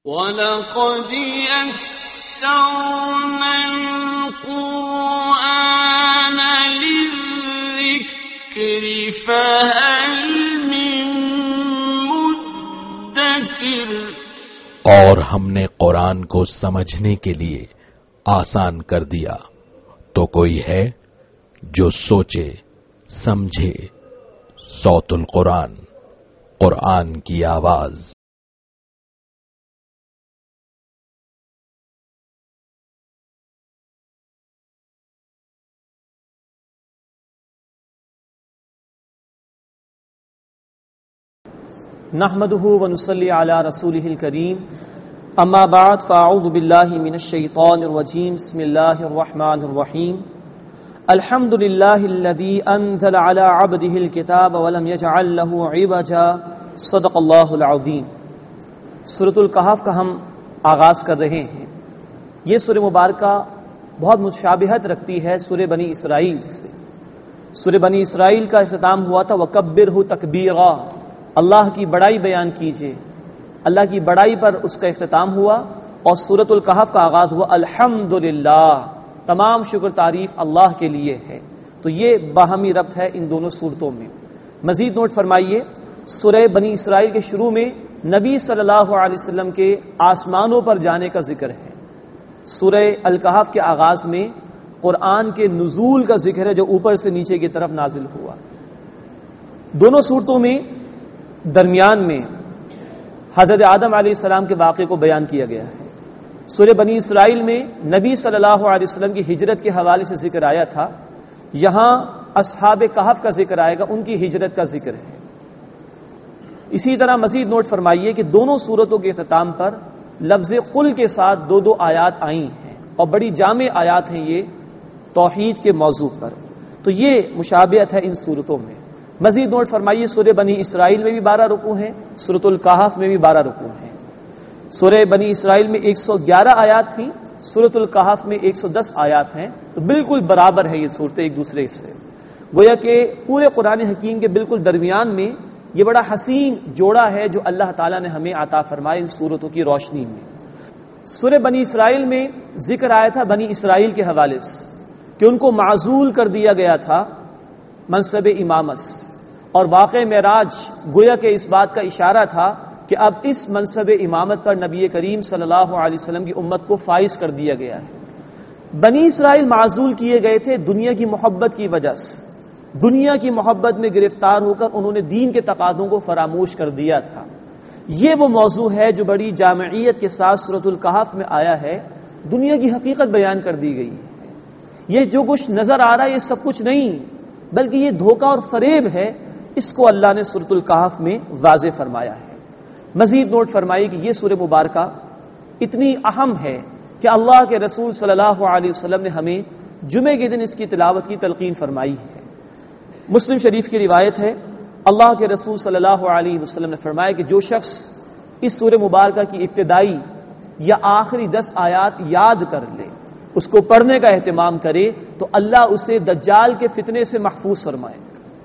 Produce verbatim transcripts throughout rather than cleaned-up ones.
وَلَقَدْ يَسَّرْنَا الْقُرْآنَ لِلذِّكْرِ فَهَلْ مِن مُّدَّكِرٍ۔ اور ہم نے قرآن کو سمجھنے کے لیے آسان کر دیا، تو کوئی ہے جو سوچے سمجھے۔ صوت القرآن، قرآن کی آواز۔ نحمده ونصلي على رسوله الكريم اما بعد فاعوذ بالله من الشيطان الرجيم بسم الله الرحمن الرحيم الحمد لله الذي انزل على عبده الكتاب ولم يجعل له عوجا صدق الله العظيم۔ سورۃ الکہف کا ہم آغاز کر رہے ہیں۔ یہ سورہ مبارکہ بہت مشابہت رکھتی ہے سورہ بنی اسرائیل سے۔ سورہ بنی اسرائیل کا اختتام ہوا تھا وَكَبِّرْهُ تَكْبِيرًا، اللہ کی بڑائی بیان کیجئے، اللہ کی بڑائی پر اس کا اختتام ہوا۔ اور سورۃ الکہف کا آغاز ہوا الحمدللہ، تمام شکر تعریف اللہ کے لیے ہے۔ تو یہ باہمی ربط ہے ان دونوں صورتوں میں۔ مزید نوٹ فرمائیے، سورہ بنی اسرائیل کے شروع میں نبی صلی اللہ علیہ وسلم کے آسمانوں پر جانے کا ذکر ہے۔ سورہ الکہف کے آغاز میں قرآن کے نزول کا ذکر ہے جو اوپر سے نیچے کی طرف نازل ہوا۔ دونوں صورتوں میں درمیان میں حضرت آدم علیہ السلام کے واقعے کو بیان کیا گیا ہے۔ سورہ بنی اسرائیل میں نبی صلی اللہ علیہ وسلم کی ہجرت کے حوالے سے ذکر آیا تھا، یہاں اصحاب کہف کا ذکر آئے گا، ان کی ہجرت کا ذکر ہے۔ اسی طرح مزید نوٹ فرمائیے کہ دونوں صورتوں کے اختتام پر لفظ قل کے ساتھ دو دو آیات آئی ہیں، اور بڑی جامع آیات ہیں یہ توحید کے موضوع پر۔ تو یہ مشابہت ہے ان صورتوں میں۔ مزید نوٹ فرمائیے، سورہ بنی اسرائیل میں بھی بارہ رکوع ہیں، سورۃ الکہف میں بھی بارہ رکوع ہیں۔ سورہ بنی اسرائیل میں ایک سو گیارہ آیات تھیں، سورۃ الکہف میں ایک سو دس آیات ہیں، تو بالکل برابر ہے یہ صورتیں ایک دوسرے سے۔ گویا کہ پورے قرآن حکیم کے بالکل درمیان میں یہ بڑا حسین جوڑا ہے جو اللہ تعالیٰ نے ہمیں عطا فرمائے ان صورتوں کی روشنی میں۔ سورہ بنی اسرائیل میں ذکر آیا تھا بنی اسرائیل کے حوالے سے کہ ان کو معزول کر دیا گیا تھا منصب امامت، اور واقع معراج گویا کہ اس بات کا اشارہ تھا کہ اب اس منصب امامت پر نبی کریم صلی اللہ علیہ وسلم کی امت کو فائز کر دیا گیا ہے۔ بنی اسرائیل معزول کیے گئے تھے دنیا کی محبت کی وجہ سے، دنیا کی محبت میں گرفتار ہو کر انہوں نے دین کے تقاضوں کو فراموش کر دیا تھا۔ یہ وہ موضوع ہے جو بڑی جامعیت کے ساتھ سورۃ الکہف میں آیا ہے، دنیا کی حقیقت بیان کر دی گئی ہے۔ یہ جو کچھ نظر آ رہا ہے یہ سب کچھ نہیں، بلکہ یہ دھوکہ اور فریب ہے، اس کو اللہ نے سورۃ الکہف میں واضح فرمایا ہے۔ مزید نوٹ فرمائی کہ یہ سورہ مبارکہ اتنی اہم ہے کہ اللہ کے رسول صلی اللہ علیہ وسلم نے ہمیں جمعے کے دن اس کی تلاوت کی تلقین فرمائی ہے۔ مسلم شریف کی روایت ہے، اللہ کے رسول صلی اللہ علیہ وسلم نے فرمایا کہ جو شخص اس سورہ مبارکہ کی ابتدائی یا آخری دس آیات یاد کر لے، اس کو پڑھنے کا اہتمام کرے، تو اللہ اسے دجال کے فتنے سے محفوظ فرمائے۔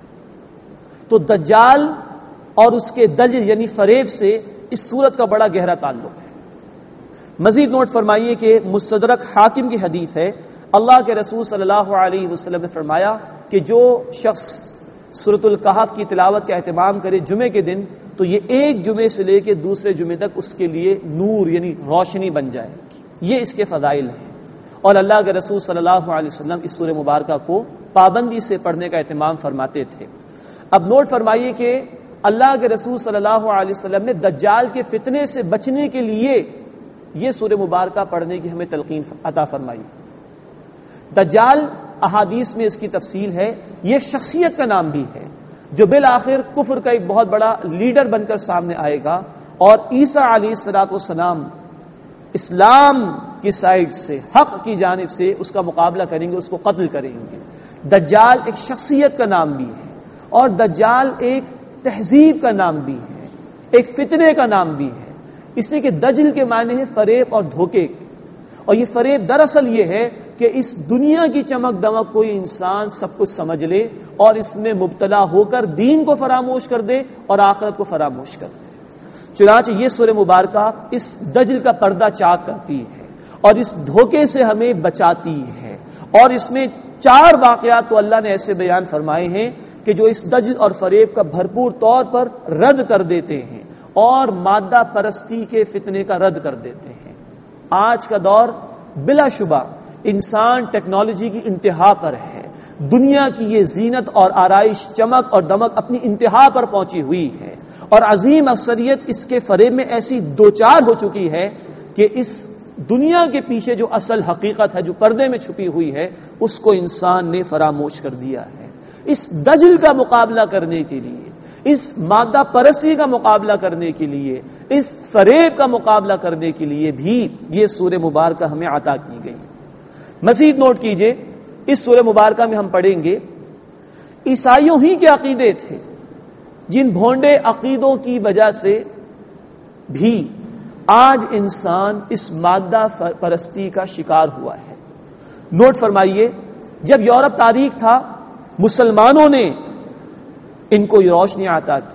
تو دجال اور اس کے دجل یعنی فریب سے اس صورت کا بڑا گہرا تعلق ہے۔ مزید نوٹ فرمائیے کہ مستدرک حاکم کی حدیث ہے، اللہ کے رسول صلی اللہ علیہ وسلم نے فرمایا کہ جو شخص سورۃ الکہف کی تلاوت کا اہتمام کرے جمعے کے دن، تو یہ ایک جمعے سے لے کے دوسرے جمعے تک اس کے لیے نور یعنی روشنی بن جائے گی۔ یہ اس کے فضائل ہیں، اور اللہ کے رسول صلی اللہ علیہ وسلم اس سورہ مبارکہ کو پابندی سے پڑھنے کا اہتمام فرماتے تھے۔ اب نوٹ فرمائیے کہ اللہ کے رسول صلی اللہ علیہ وسلم نے دجال کے فتنے سے بچنے کے لیے یہ سورہ مبارکہ پڑھنے کی ہمیں تلقین عطا فرمائی۔ دجال احادیث میں اس کی تفصیل ہے، یہ شخصیت کا نام بھی ہے جو بالآخر کفر کا ایک بہت بڑا لیڈر بن کر سامنے آئے گا، اور عیسیٰ علیہ الصلوۃ والسلام اسلام کی سائڈ سے، حق کی جانب سے اس کا مقابلہ کریں گے، اس کو قتل کریں گے۔ دجال ایک شخصیت کا نام بھی ہے، اور دجال ایک تہذیب کا نام بھی ہے، ایک فتنے کا نام بھی ہے، اس لیے کہ دجل کے معنی ہے فریب اور دھوکے، اور یہ فریب دراصل یہ ہے کہ اس دنیا کی چمک دمک کوئی انسان سب کچھ سمجھ لے اور اس میں مبتلا ہو کر دین کو فراموش کر دے اور آخرت کو فراموش کر دے۔ چنانچہ یہ سورہ مبارکہ اس دجل کا پردہ چاک کرتی ہے اور اس دھوکے سے ہمیں بچاتی ہے، اور اس میں چار واقعات تو اللہ نے ایسے بیان فرمائے ہیں کہ جو اس دجل اور فریب کا بھرپور طور پر رد کر دیتے ہیں اور مادہ پرستی کے فتنے کا رد کر دیتے ہیں۔ آج کا دور بلا شبہ انسان ٹیکنالوجی کی انتہا پر ہے، دنیا کی یہ زینت اور آرائش، چمک اور دمک اپنی انتہا پر پہنچی ہوئی ہے، اور عظیم اکثریت اس کے فریب میں ایسی دوچار ہو چکی ہے کہ اس دنیا کے پیچھے جو اصل حقیقت ہے، جو پردے میں چھپی ہوئی ہے، اس کو انسان نے فراموش کر دیا ہے۔ اس دجل کا مقابلہ کرنے کے لیے، اس مادہ پرستی کا مقابلہ کرنے کے لیے، اس فریب کا مقابلہ کرنے کے لیے بھی یہ سورہ مبارکہ ہمیں عطا کی گئی۔ مزید نوٹ کیجئے، اس سورہ مبارکہ میں ہم پڑھیں گے عیسائیوں ہی کے عقیدے تھے جن بھونڈے عقیدوں کی وجہ سے بھی آج انسان اس مادہ پرستی کا شکار ہوا ہے۔ نوٹ فرمائیے، جب یورپ تاریخ تھا، مسلمانوں نے ان کو یہ روشنی عطا کی۔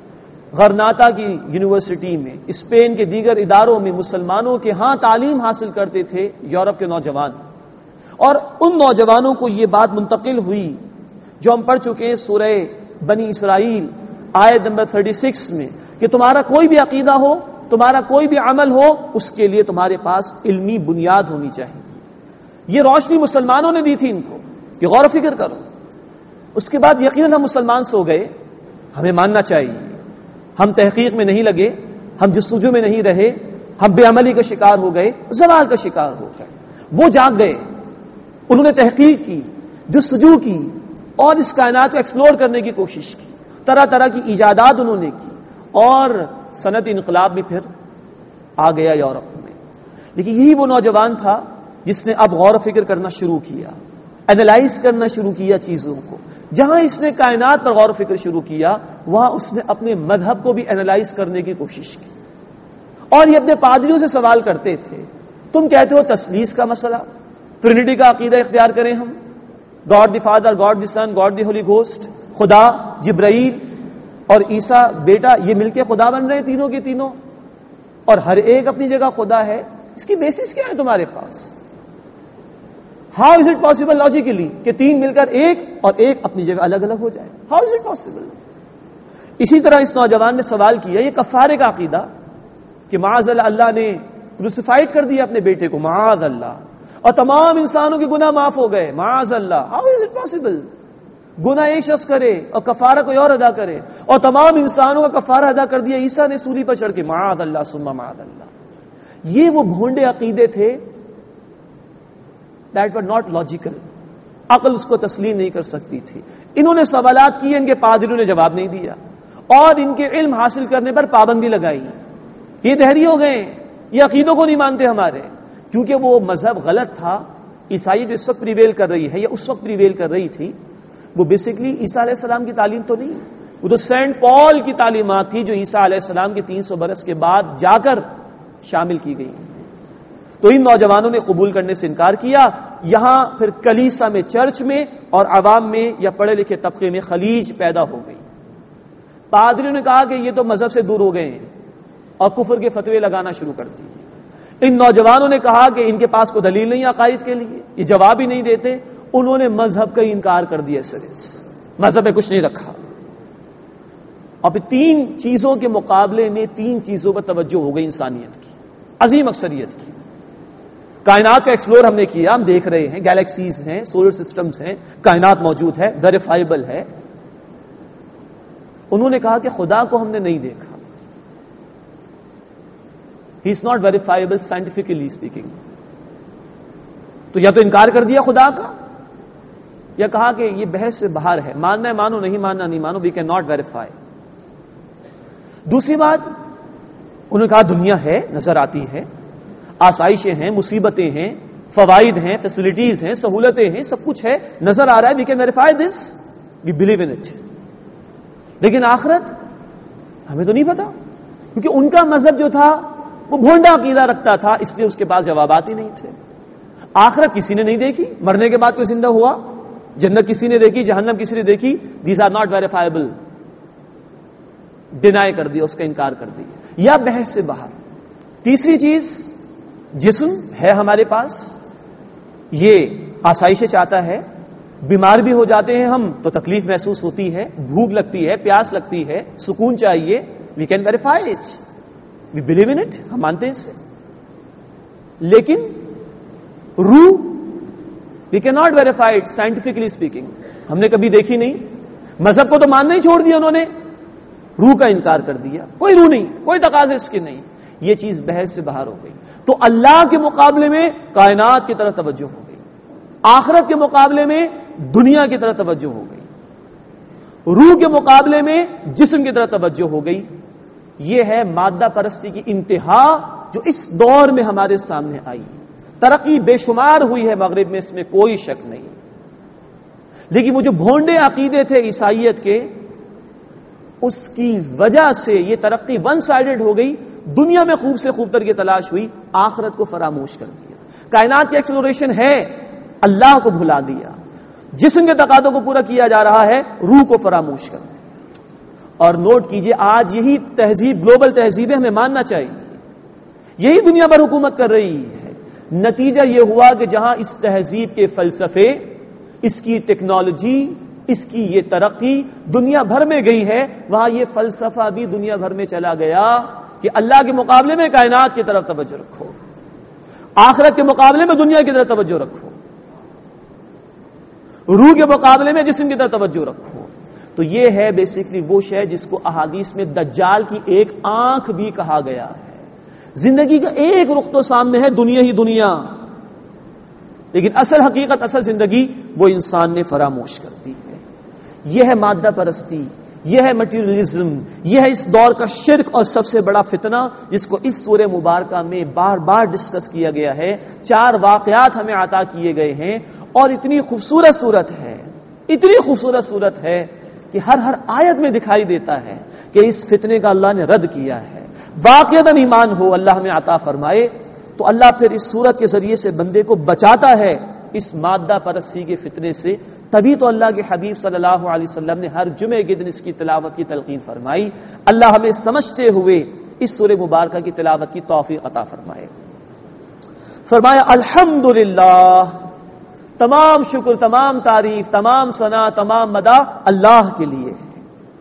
غرناطہ کی یونیورسٹی میں، اسپین کے دیگر اداروں میں مسلمانوں کے ہاں تعلیم حاصل کرتے تھے یورپ کے نوجوان، اور ان نوجوانوں کو یہ بات منتقل ہوئی جو ہم پڑھ چکے ہیں سورہ بنی اسرائیل آیت نمبر چھتیس میں، کہ تمہارا کوئی بھی عقیدہ ہو، تمہارا کوئی بھی عمل ہو، اس کے لیے تمہارے پاس علمی بنیاد ہونی چاہیے۔ یہ روشنی مسلمانوں نے دی تھی ان کو کہ غور و فکر کرو۔ اس کے بعد یقیناً ہم مسلمان سو گئے، ہمیں ماننا چاہیے، ہم تحقیق میں نہیں لگے، ہم جستجو میں نہیں رہے، ہم بے عملی کا شکار ہو گئے، زوال کا شکار ہو گئے۔ وہ جاگ گئے، انہوں نے تحقیق کی، جستجو کی، اور اس کائنات کو ایکسپلور کرنے کی کوشش کی، طرح طرح کی ایجادات انہوں نے کی، اور صنعتی انقلاب بھی پھر آ گیا یورپ میں۔ لیکن یہی وہ نوجوان تھا جس نے اب غور و فکر کرنا شروع کیا، اینالائز کرنا شروع کیا چیزوں کو۔ جہاں اس نے کائنات پر غور و فکر شروع کیا، وہاں اس نے اپنے مذہب کو بھی اینالائز کرنے کی کوشش کی، اور یہ اپنے پادریوں سے سوال کرتے تھے، تم کہتے ہو تثلیث کا مسئلہ، ٹرینٹی کا عقیدہ اختیار کریں ہم، God the Father, God the Son, God the Holy Ghost, خدا، جبرائیل اور عیسیٰ بیٹا، یہ مل کے خدا بن رہے ہیں تینوں کے تینوں، اور ہر ایک اپنی جگہ خدا ہے۔ اس کی بیسس کیا ہے تمہارے پاس؟ How is it possible logically کہ تین مل کر ایک اور ایک اپنی جگہ الگ الگ ہو جائے؟ How is it possible? اسی طرح اس نوجوان نے سوال کیا یہ کفارے کا عقیدہ کہ معاذ اللہ اللہ نے کروسیفائڈ کر دیا اپنے بیٹے کو، معاذ اللہ، اور تمام انسانوں کے گناہ معاف ہو گئے، معاذ اللہ، ہاؤ از اٹ پاسبل؟ گناہ ایک شخص کرے اور کفارہ کوئی اور ادا کرے، اور تمام انسانوں کا کفارہ ادا کر دیا عیسیٰ نے سولی پر چڑھ کے، معاذ اللہ ثم معاذ اللہ۔ یہ وہ بھونڈے عقیدے تھے دیٹ ور ناٹ لاجیکل، عقل اس کو تسلیم نہیں کر سکتی تھی۔ انہوں نے سوالات کیے، ان کے پادریوں نے جواب نہیں دیا، اور ان کے علم حاصل کرنے پر پابندی لگائی۔ یہ دہری ہو گئے، یہ عقیدوں کو نہیں مانتے ہمارے، کیونکہ وہ مذہب غلط تھا۔ عیسائی جو اس وقت پریویل کر رہی ہے یا اس وقت پریویل کر رہی تھی، وہ بیسکلی عیسیٰ علیہ السلام کی تعلیم تو نہیں، وہ تو سینٹ پال کی تعلیمات تھی جو عیسیٰ علیہ السلام کے تین سو برس کے بعد جا کر شامل کی گئی۔ تو ان نوجوانوں نے قبول کرنے سے انکار کیا۔ یہاں پھر کلیسا میں، چرچ میں اور عوام میں یا پڑھے لکھے طبقے میں خلیج پیدا ہو گئی۔ پادریوں نے کہا کہ یہ تو مذہب سے دور ہو گئے ہیں اور کفر کے فتوے لگانا شروع کر دیے۔ ان نوجوانوں نے کہا کہ ان کے پاس کوئی دلیل نہیں عقائد کے لیے، یہ جواب ہی نہیں دیتے، انہوں نے مذہب کا انکار کر دیا سرس، مذہب میں کچھ نہیں رکھا۔ اور پھر تین چیزوں کے مقابلے میں تین چیزوں پر توجہ ہو گئی انسانیت کی، عظیم اکثریت کی۔ کائنات کا ایکسپلور ہم نے کیا، ہم دیکھ رہے ہیں، گیلیکسیز ہیں، سولر سسٹمز ہیں، کائنات موجود ہے، ویریفائبل ہے۔ انہوں نے کہا کہ خدا کو ہم نے نہیں دیکھا، he is not verifiable scientifically speaking. تو یا تو انکار کر دیا خدا کا، یا کہا کہ یہ بحث سے باہر ہے، ماننا ہے مانو، نہیں ماننا نہیں مانو، وی کین ناٹ ویریفائی۔ دوسری بات، انہوں نے کہا دنیا ہے، نظر آتی ہے، آسائشیں ہیں، مصیبتیں ہیں، فوائد ہیں، فیسلٹیز ہیں، سہولتیں ہیں، سب کچھ ہے، نظر آ رہا ہے، we can verify this, we believe in it. لیکن آخرت ہمیں تو نہیں پتا، کیونکہ ان کا مذہب جو تھا وہ بھونڈا عقیدہ رکھتا تھا، اس لیے اس کے پاس جوابات ہی نہیں تھے۔ آخرت کسی نے نہیں دیکھی، مرنے کے بعد کوئی زندہ ہوا، جنت کسی نے دیکھی، جہنم کسی نے دیکھی، these are not verifiable, deny کر دیا، اس کا انکار کر دیا۔ یا بحث سے باہر. تیسری چیز، جسم ہے ہمارے پاس، یہ آسائشیں چاہتا ہے. بیمار بھی ہو جاتے ہیں ہم تو تکلیف محسوس ہوتی ہے، بھوک لگتی ہے، پیاس لگتی ہے، سکون چاہیے. We can verify it, we believe in it, ہم مانتے ہیں اس سے. لیکن روح we can not verify it scientifically speaking. ہم نے کبھی دیکھی نہیں. مذہب کو تو ماننا ہی چھوڑ دیا انہوں نے، روح کا انکار کر دیا. کوئی روح نہیں، کوئی تقاضے اس کے نہیں. یہ چیز بحث سے باہر ہو گئی. تو اللہ کے مقابلے میں کائنات کی طرف توجہ ہو گئی، آخرت کے مقابلے میں دنیا کی طرف توجہ ہو گئی، روح کے مقابلے میں جسم کی طرف توجہ ہو گئی. یہ ہے مادہ پرستی کی انتہا جو اس دور میں ہمارے سامنے آئی. ترقی بے شمار ہوئی ہے مغرب میں، اس میں کوئی شک نہیں. لیکن وہ جو بھونڈے عقیدے تھے عیسائیت کے، اس کی وجہ سے یہ ترقی ون سائیڈڈ ہو گئی. دنیا میں خوب سے خوب تر کی تلاش ہوئی، آخرت کو فراموش کر دیا. کائنات کی ایکسپلوریشن ہے، اللہ کو بھلا دیا. جسم کے تقاضوں کو پورا کیا جا رہا ہے، روح کو فراموش کر دیا. اور نوٹ کیجئے، آج یہی تہذیب، گلوبل تہذیبیں ہمیں ماننا چاہیے، یہی دنیا پر حکومت کر رہی ہے. نتیجہ یہ ہوا کہ جہاں اس تہذیب کے فلسفے، اس کی ٹیکنالوجی، اس کی یہ ترقی دنیا بھر میں گئی ہے، وہاں یہ فلسفہ بھی دنیا بھر میں چلا گیا کہ اللہ کے مقابلے میں کائنات کی طرف توجہ رکھو، آخرت کے مقابلے میں دنیا کی طرف توجہ رکھو، روح کے مقابلے میں جسم کی طرف توجہ رکھو. تو یہ ہے بیسیکلی وہ شے جس کو احادیث میں دجال کی ایک آنکھ بھی کہا گیا ہے. زندگی کا ایک رخ تو سامنے ہے، دنیا ہی دنیا، لیکن اصل حقیقت، اصل زندگی وہ انسان نے فراموش کر دی ہے. یہ ہے مادہ پرستی، یہ ہے مٹیریلزم، یہ ہے اس دور کا شرک اور سب سے بڑا فتنہ جس کو اس سورہ مبارکہ میں بار بار ڈسکس کیا گیا ہے. چار واقعات ہمیں عطا کیے گئے ہیں اور اتنی خوبصورت صورت ہے، اتنی خوبصورت صورت ہے کہ ہر ہر آیت میں دکھائی دیتا ہے کہ اس فتنے کا اللہ نے رد کیا ہے. واقعتاً ایمان ہو، اللہ ہمیں عطا فرمائے. تو اللہ پھر اس صورت کے ذریعے سے بندے کو بچاتا ہے اس مادہ پرستی کے فتنے سے. تبھی تو اللہ کے حبیب صلی اللہ علیہ وسلم نے ہر جمعے کے دن اس کی تلاوت کی تلقین فرمائی. اللہ ہمیں سمجھتے ہوئے اس سورہ مبارکہ کی تلاوت کی توفیق عطا فرمائے. فرمایا الحمدللہ، تمام شکر، تمام تعریف، تمام ثنا، تمام مدح اللہ کے لیے ہے.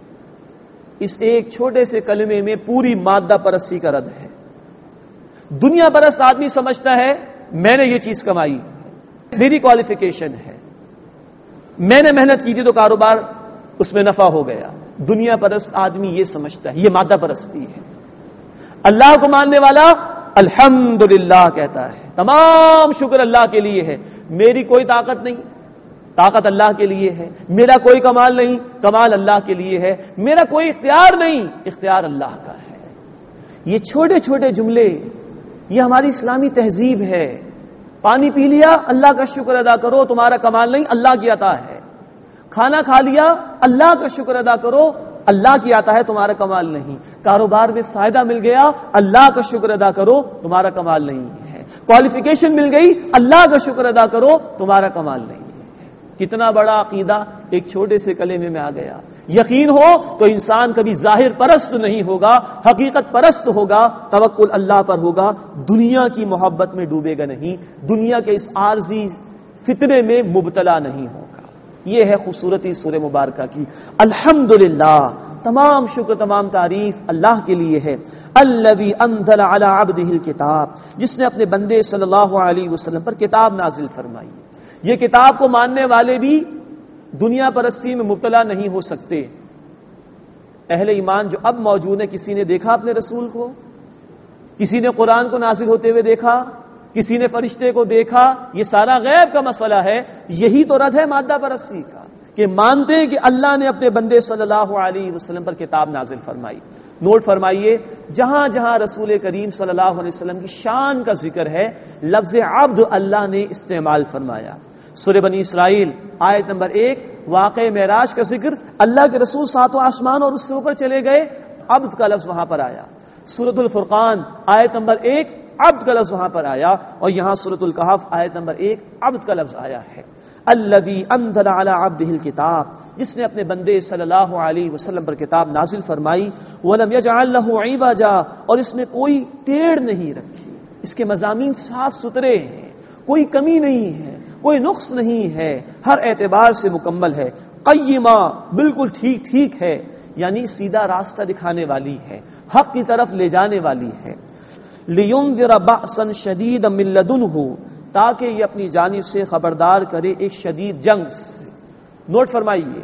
اس ایک چھوٹے سے کلمے میں پوری مادہ پرستی کا رد ہے. دنیا پرست آدمی سمجھتا ہے میں نے یہ چیز کمائی، میری کوالیفیکیشن ہے، میں نے محنت کی تھی تو کاروبار اس میں نفع ہو گیا. دنیا پرست آدمی یہ سمجھتا ہے، یہ مادہ پرستی ہے. اللہ کو ماننے والا الحمدللہ کہتا ہے، تمام شکر اللہ کے لیے ہے، میری کوئی طاقت نہیں، طاقت اللہ کے لیے ہے، میرا کوئی کمال نہیں، کمال اللہ کے لیے ہے، میرا کوئی اختیار نہیں، اختیار اللہ کا ہے. یہ چھوٹے چھوٹے جملے، یہ ہماری اسلامی تہذیب ہے. پانی پی لیا اللہ کا شکر ادا کرو، تمہارا کمال نہیں، اللہ کی عطا ہے. کھانا کھا لیا اللہ کا شکر ادا کرو، اللہ کی عطا ہے، تمہارا کمال نہیں. کاروبار میں فائدہ مل گیا اللہ کا شکر ادا کرو، تمہارا کمال نہیں ہے. کوالیفیکیشن مل گئی اللہ کا شکر ادا کرو، تمہارا کمال نہیں ہے. کتنا بڑا عقیدہ ایک چھوٹے سے کلمے میں آ گیا. یقین ہو تو انسان کبھی ظاہر پرست نہیں ہوگا، حقیقت پرست ہوگا، توکل اللہ پر ہوگا، دنیا کی محبت میں ڈوبے گا نہیں، دنیا کے اس عارضی فتنے میں مبتلا نہیں ہوگا. یہ ہے خوبصورتی سورہ مبارکہ کی. الحمدللہ، تمام شکر، تمام تعریف اللہ کے لیے ہے. الذی انزل علی عبدہ الکتاب، جس نے اپنے بندے صلی اللہ علیہ وسلم پر کتاب نازل فرمائی. یہ کتاب کو ماننے والے بھی دنیا پرستی میں مبتلا نہیں ہو سکتے. اہل ایمان جو اب موجود ہے، کسی نے دیکھا اپنے رسول کو؟ کسی نے قرآن کو نازل ہوتے ہوئے دیکھا؟ کسی نے فرشتے کو دیکھا؟ یہ سارا غیب کا مسئلہ ہے. یہی تو رد ہے مادہ پرستی کا کہ مانتے ہیں کہ اللہ نے اپنے بندے صلی اللہ علیہ وسلم پر کتاب نازل فرمائی. نوٹ فرمائیے، جہاں جہاں رسول کریم صلی اللہ علیہ وسلم کی شان کا ذکر ہے، لفظ عبد اللہ نے استعمال فرمایا. سورہ بنی اسرائیل آیت نمبر ایک، واقع معراج کا ذکر، اللہ کے رسول ساتوں آسمان اور اس سے اوپر چلے گئے، عبد کا لفظ وہاں پر آیا. سورۃ الفرقان آیت نمبر ایک، عبد کا لفظ وہاں پر آیا. اور یہاں سورۃ الکہف آیت نمبر ایک، عبد کا لفظ آیا ہے. الذی انزل علی عبدہ الکتاب، جس نے اپنے بندے صلی اللہ علیہ وسلم پر کتاب نازل فرمائی، وَلَمْ يَجْعَلْ لَهُ عِوَجًا، اور اس میں کوئی ٹیڑھ نہیں رکھی، اس کے مضامین صاف ستھرے ہیں، کوئی کمی نہیں ہے، کوئی نقص نہیں ہے، ہر اعتبار سے مکمل ہے، قیما، بالکل ٹھیک ٹھیک ہے، یعنی سیدھا راستہ دکھانے والی ہے، حق کی طرف لے جانے والی ہے۔ لِيُنذِرَ بَأْسًا شَدِيدًا مِّن لَّدُنْهُ، تاکہ یہ اپنی جانب سے خبردار کرے ایک شدید جنگ سے۔ نوٹ فرمائیے،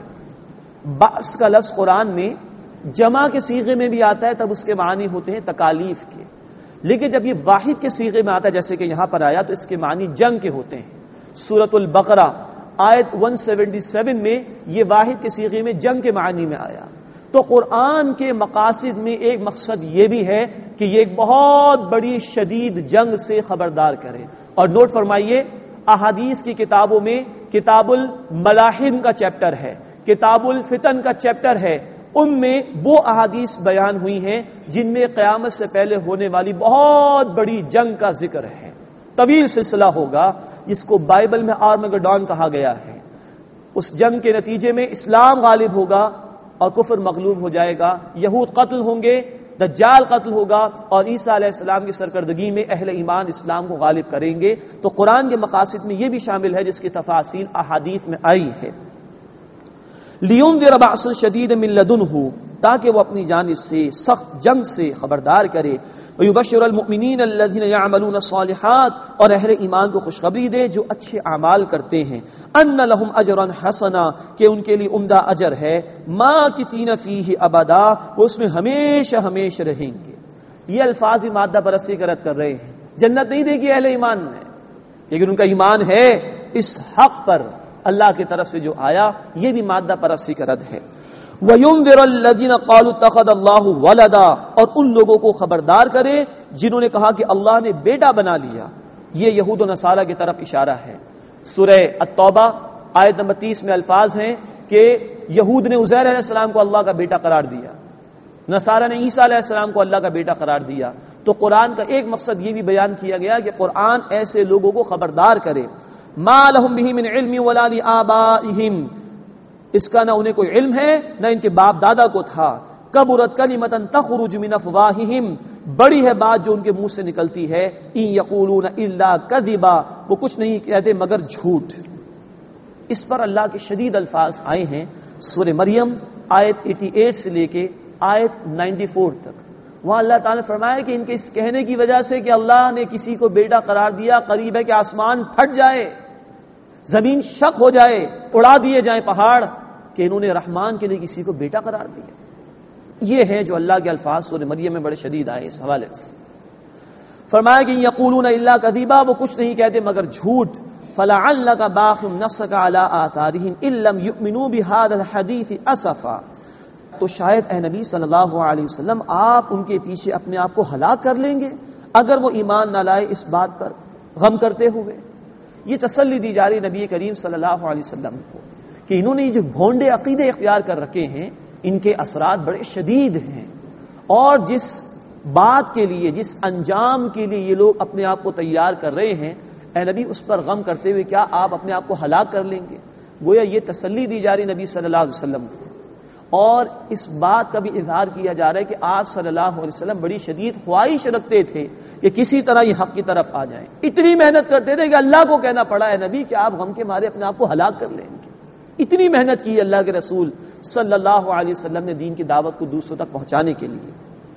بأس کا لفظ قرآن میں جمع کے صیغے میں بھی آتا ہے، تب اس کے معنی ہوتے ہیں تکالیف کے، لیکن جب یہ واحد کے صیغے میں آتا ہے جیسے کہ یہاں پر آیا تو اس کے معنی جنگ کے ہوتے ہیں۔ سورۃ البقرہ آیت ایک سو ستہتر میں یہ واحد کے صیغے میں جنگ کے معنی میں آیا۔ تو قرآن کے مقاصد میں ایک مقصد یہ بھی ہے کہ یہ ایک بہت بڑی شدید جنگ سے خبردار کرے۔ اور نوٹ فرمائیے، احادیث کی کتابوں میں کتاب الملاحم کا چیپٹر ہے، کتاب الفتن کا چیپٹر ہے، ان میں وہ احادیث بیان ہوئی ہیں جن میں قیامت سے پہلے ہونے والی بہت بڑی جنگ کا ذکر ہے۔ طویل سلسلہ ہوگا جس کو بائبل میں آرمگڈون کہا گیا ہے۔ اس جنگ کے نتیجے میں اسلام غالب ہوگا اور کفر مغلوب ہو جائے گا، یہود قتل ہوں گے، دجال قتل ہوگا، اور عیسیٰ علیہ السلام کی سرکردگی میں اہل ایمان اسلام کو غالب کریں گے۔ تو قرآن کے مقاصد میں یہ بھی شامل ہے جس کی تفاصیل احادیث میں آئی ہے۔ لِيُنذِرَ بَأْسًا شَدِيدًا مِّن لَّدُنْهُ، تاکہ وہ اپنی جانب سے سخت جنگ سے خبردار کرے، وَيُبَشِّرَ الْمُؤْمِنِينَ الَّذِينَ يَعْمَلُونَ الصَّالِحَاتِ، اور اہل ایمان کو خوشخبری دے جو اچھے اعمال کرتے ہیں، أَنَّ لَهُمْ أَجْرًا حَسَنًا، کہ ان کے لیے عمدہ اجر ہے، مَاكِثِينَ فِيهِ أَبَدًا، وہ اس میں ہمیشہ ہمیشہ رہیں گے۔ یہ الفاظ ہی مادہ پرستی کا رد کر رہے ہیں، جنت نہیں دے گی اہل ایمان نے، لیکن ان کا ایمان ہے اس حق پر اللہ کی طرف سے جو آیا، یہ بھی مادہ پرستی کا رد ہے۔ وَيُنذِرَ الَّذِينَ قَالُوا اتَّخَذَ اللَّهُ وَلَدًا، اور ان لوگوں کو خبردار کرے جنہوں نے کہا کہ اللہ نے بیٹا بنا لیا۔ یہ یہود و نصارہ کی طرف اشارہ ہے۔ سورہ التوبہ آیت نمبر تیس میں الفاظ ہیں کہ یہود نے عزیر علیہ السلام کو اللہ کا بیٹا قرار دیا، نصارہ نے عیسیٰ علیہ السلام کو اللہ کا بیٹا قرار دیا۔ تو قرآن کا ایک مقصد یہ بھی بیان کیا گیا کہ قرآن ایسے لوگوں کو خبردار کرے، ما لهم به من علم ولا لآبائهم، اس کا نہ انہیں کوئی علم ہے نہ ان کے باپ دادا کو تھا، کبرت کلمۃ تخرج من افواہہم، بڑی ہے بات جو ان کے منہ سے نکلتی ہے، ان یقولون الا کذبا، وہ کچھ نہیں کہتے مگر جھوٹ۔ اس پر اللہ کے شدید الفاظ آئے ہیں سورہ مریم آیت اٹھاسی سے لے کے آیت چورانوے تک۔ وہاں اللہ تعالیٰ نے فرمایا کہ ان کے اس کہنے کی وجہ سے کہ اللہ نے کسی کو بیٹا قرار دیا، قریب ہے کہ آسمان پھٹ جائے، زمین شق ہو جائے، اڑا دیے جائیں پہاڑ، کہ انہوں نے رحمان کے لیے کسی کو بیٹا قرار دیا۔ یہ ہیں جو اللہ کے الفاظ سورہ مریم میں بڑے شدید آئے اس حوالے سے۔ فرمایا کہ یقولون الا کذبا، وہ کچھ نہیں کہتے مگر جھوٹ۔ فلعلک باخع نفسک علی آثارہم ان لم یؤمنوا بهذا الحدیث اسفا، تو شاید اے نبی صلی اللہ علیہ وسلم آپ ان کے پیچھے اپنے آپ کو ہلاک کر لیں گے اگر وہ ایمان نہ لائے اس بات پر غم کرتے ہوئے۔ یہ تسلی دی جا رہی نبی کریم صلی اللہ علیہ وسلم کو کہ انہوں نے جو بھونڈے عقیدے اختیار کر رکھے ہیں ان کے اثرات بڑے شدید ہیں، اور جس بات کے لیے، جس انجام کے لیے یہ لوگ اپنے آپ کو تیار کر رہے ہیں، اے نبی اس پر غم کرتے ہوئے کیا آپ اپنے آپ کو ہلاک کر لیں گے؟ گویا یہ تسلی دی جا رہی نبی صلی اللہ علیہ وسلم کو، اور اس بات کا بھی اظہار کیا جا رہا ہے کہ آپ صلی اللہ علیہ وسلم بڑی شدید خواہش رکھتے تھے کہ کسی طرح یہ حق کی طرف آ جائیں، اتنی محنت کرتے تھے کہ اللہ کو کہنا پڑا ہے نبی کہ آپ غم کے مارے اپنے آپ کو ہلاک کر لیں گے۔ اتنی محنت کی اللہ کے رسول صلی اللہ علیہ وسلم نے دین کی دعوت کو دوسروں تک پہنچانے کے لیے۔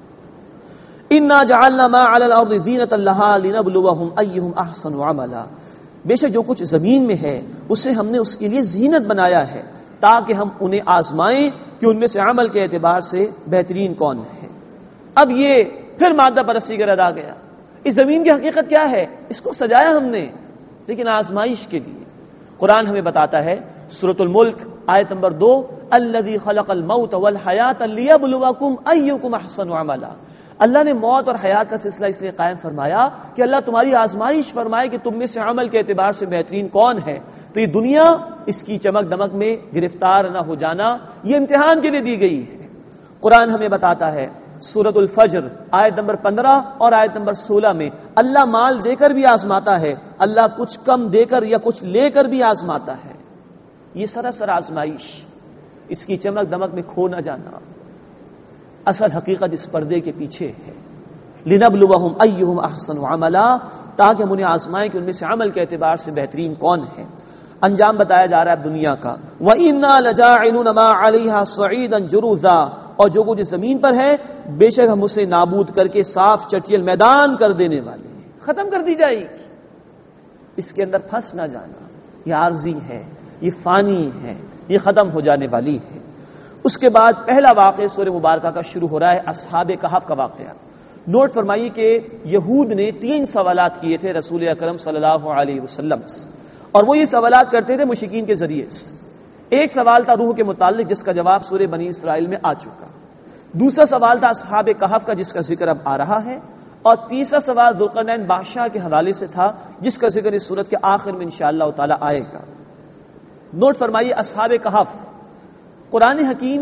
انا جعلنا ما علی الارض زینۃ لها لنبلوہم ایہم احسن عملا، بے شک جو کچھ زمین میں ہے اسے ہم نے اس کے لیے زینت بنایا ہے تاکہ ہم انہیں آزمائیں کہ ان میں سے عمل کے اعتبار سے بہترین کون ہے۔ اب یہ پھر مادہ پرستی کا رد آ گیا۔ اس زمین کی حقیقت کیا ہے؟ اس کو سجایا ہم نے لیکن آزمائش کے لیے۔ قرآن ہمیں بتاتا ہے سورۃ الملک آیت نمبر دو، الذی خلق الموت والحیات لیبلوکم ایکم احسن عملا، اللہ نے موت اور حیات کا سلسلہ اس لیے قائم فرمایا کہ اللہ تمہاری آزمائش فرمائے کہ تم میں سے عمل کے اعتبار سے بہترین کون ہے۔ تو یہ دنیا اس کی چمک دمک میں گرفتار نہ ہو جانا یہ امتحان کے لیے دی گئی ہے۔ قرآن ہمیں بتاتا ہے سورۃ الفجر آیت نمبر پندرہ اور آیت نمبر سولہ میں اللہ مال دے کر بھی آزماتا ہے، اللہ کچھ کم دے کر یا کچھ لے کر بھی آزماتا ہے۔ یہ سراسر آزمائش، اس کی چمک دمک میں کھو نہ جانا، اصل حقیقت اس پردے کے پیچھے ہے۔ لِنَبْلُوَهُمْ أَيُّهُمْ أَحْسَنُ عَمَلًا، تاکہ ہم انہیں آزمائیں کہ ان میں سے عمل کے اعتبار سے بہترین کون ہے۔ انجام بتایا جا رہا ہے دنیا کا، وَإِنَّا لَجَاعِلُونَ مَا عَلَيْهَا صَعِيدًا جُرُوزًا، اور جو کچھ زمین پر ہے بے شک ہم اسے نابود کر کے صاف چٹیل میدان کر دینے والے ہیں، ختم کر دی جائے گی۔ اس کے اندر پھنس نہ جانا، یہ عارضی ہے، یہ فانی ہے، یہ ختم ہو جانے والی ہے۔ اس کے بعد پہلا واقعہ سورہ مبارکہ کا شروع ہو رہا ہے اصحاب کہف کا واقعہ۔ نوٹ فرمائیے کہ یہود نے تین سوالات کیے تھے رسول اکرم صلی اللہ علیہ وسلم سے، اور وہ یہ سوالات کرتے تھے مشرکین کے ذریعے سے۔ ایک سوال تھا روح کے متعلق جس کا جواب سورہ بنی اسرائیل میں آ چکا، دوسرا سوال تھا اصحاب کہف کا جس کا ذکر اب آ رہا ہے، اور تیسرا سوال ذوالقرنین بادشاہ کے حوالے سے تھا جس کا ذکر اس سورت کے آخر میں انشاءاللہ تعالی آئے گا۔ نوٹ فرمائیے اصحاب کہف، قرآن حکیم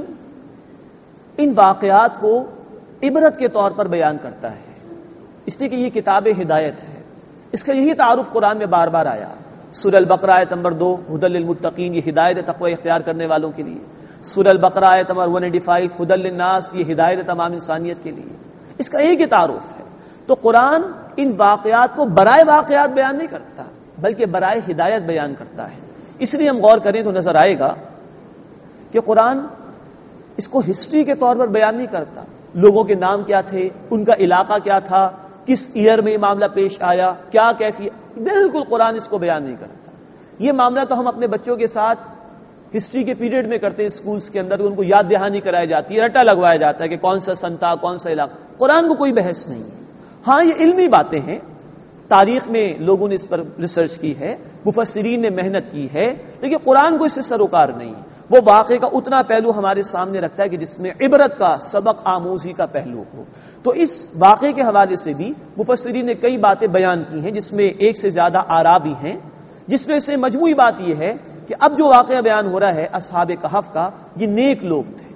ان واقعات کو عبرت کے طور پر بیان کرتا ہے، اس لیے کہ یہ کتاب ہدایت ہے۔ اس کا یہی تعارف قرآن میں بار بار آیا۔ سورہ البقرہ آیت نمبر دو ہدی للمتقین، یہ ہدایت تقوی اختیار کرنے والوں کے لیے۔ سورہ البقرہ آیت نمبر ایک سو پچاسی ہدی للناس، یہ ہدایت تمام انسانیت کے لیے۔ اس کا ایک ہی تعارف ہے۔ تو قرآن ان واقعات کو برائے واقعات بیان نہیں کرتا بلکہ برائے ہدایت بیان کرتا ہے۔ اس لیے ہم غور کریں تو نظر آئے گا کہ قرآن اس کو ہسٹری کے طور پر بیان نہیں کرتا، لوگوں کے نام کیا تھے، ان کا علاقہ کیا تھا، کس ایئر میں یہ معاملہ پیش آیا، کیا کیفیت، بالکل قرآن اس کو بیان نہیں کرتا۔ یہ معاملہ تو ہم اپنے بچوں کے ساتھ ہسٹری کے پیریڈ میں کرتے ہیں، اسکولز کے اندر ان کو یاد دہانی کرائی جاتی ہے، رٹا لگوایا جاتا ہے کہ کون سا سن تھا، کون سا علاقہ۔ قرآن کو کوئی بحث نہیں ہے۔ ہاں یہ علمی باتیں ہیں، تاریخ میں لوگوں نے اس پر ریسرچ کی ہے، مفسرین نے محنت کی ہے، لیکن قرآن کو اس سے سروکار نہیں۔ وہ واقعے کا اتنا پہلو ہمارے سامنے رکھتا ہے کہ جس میں عبرت کا، سبق آموزی کا پہلو ہو۔ تو اس واقعے کے حوالے سے بھی مفسرین نے کئی باتیں بیان کی ہیں، جس میں ایک سے زیادہ آراء بھی ہیں، جس میں سے مجموعی بات یہ ہے کہ اب جو واقعہ بیان ہو رہا ہے اصحاب کہف کا، یہ نیک لوگ تھے،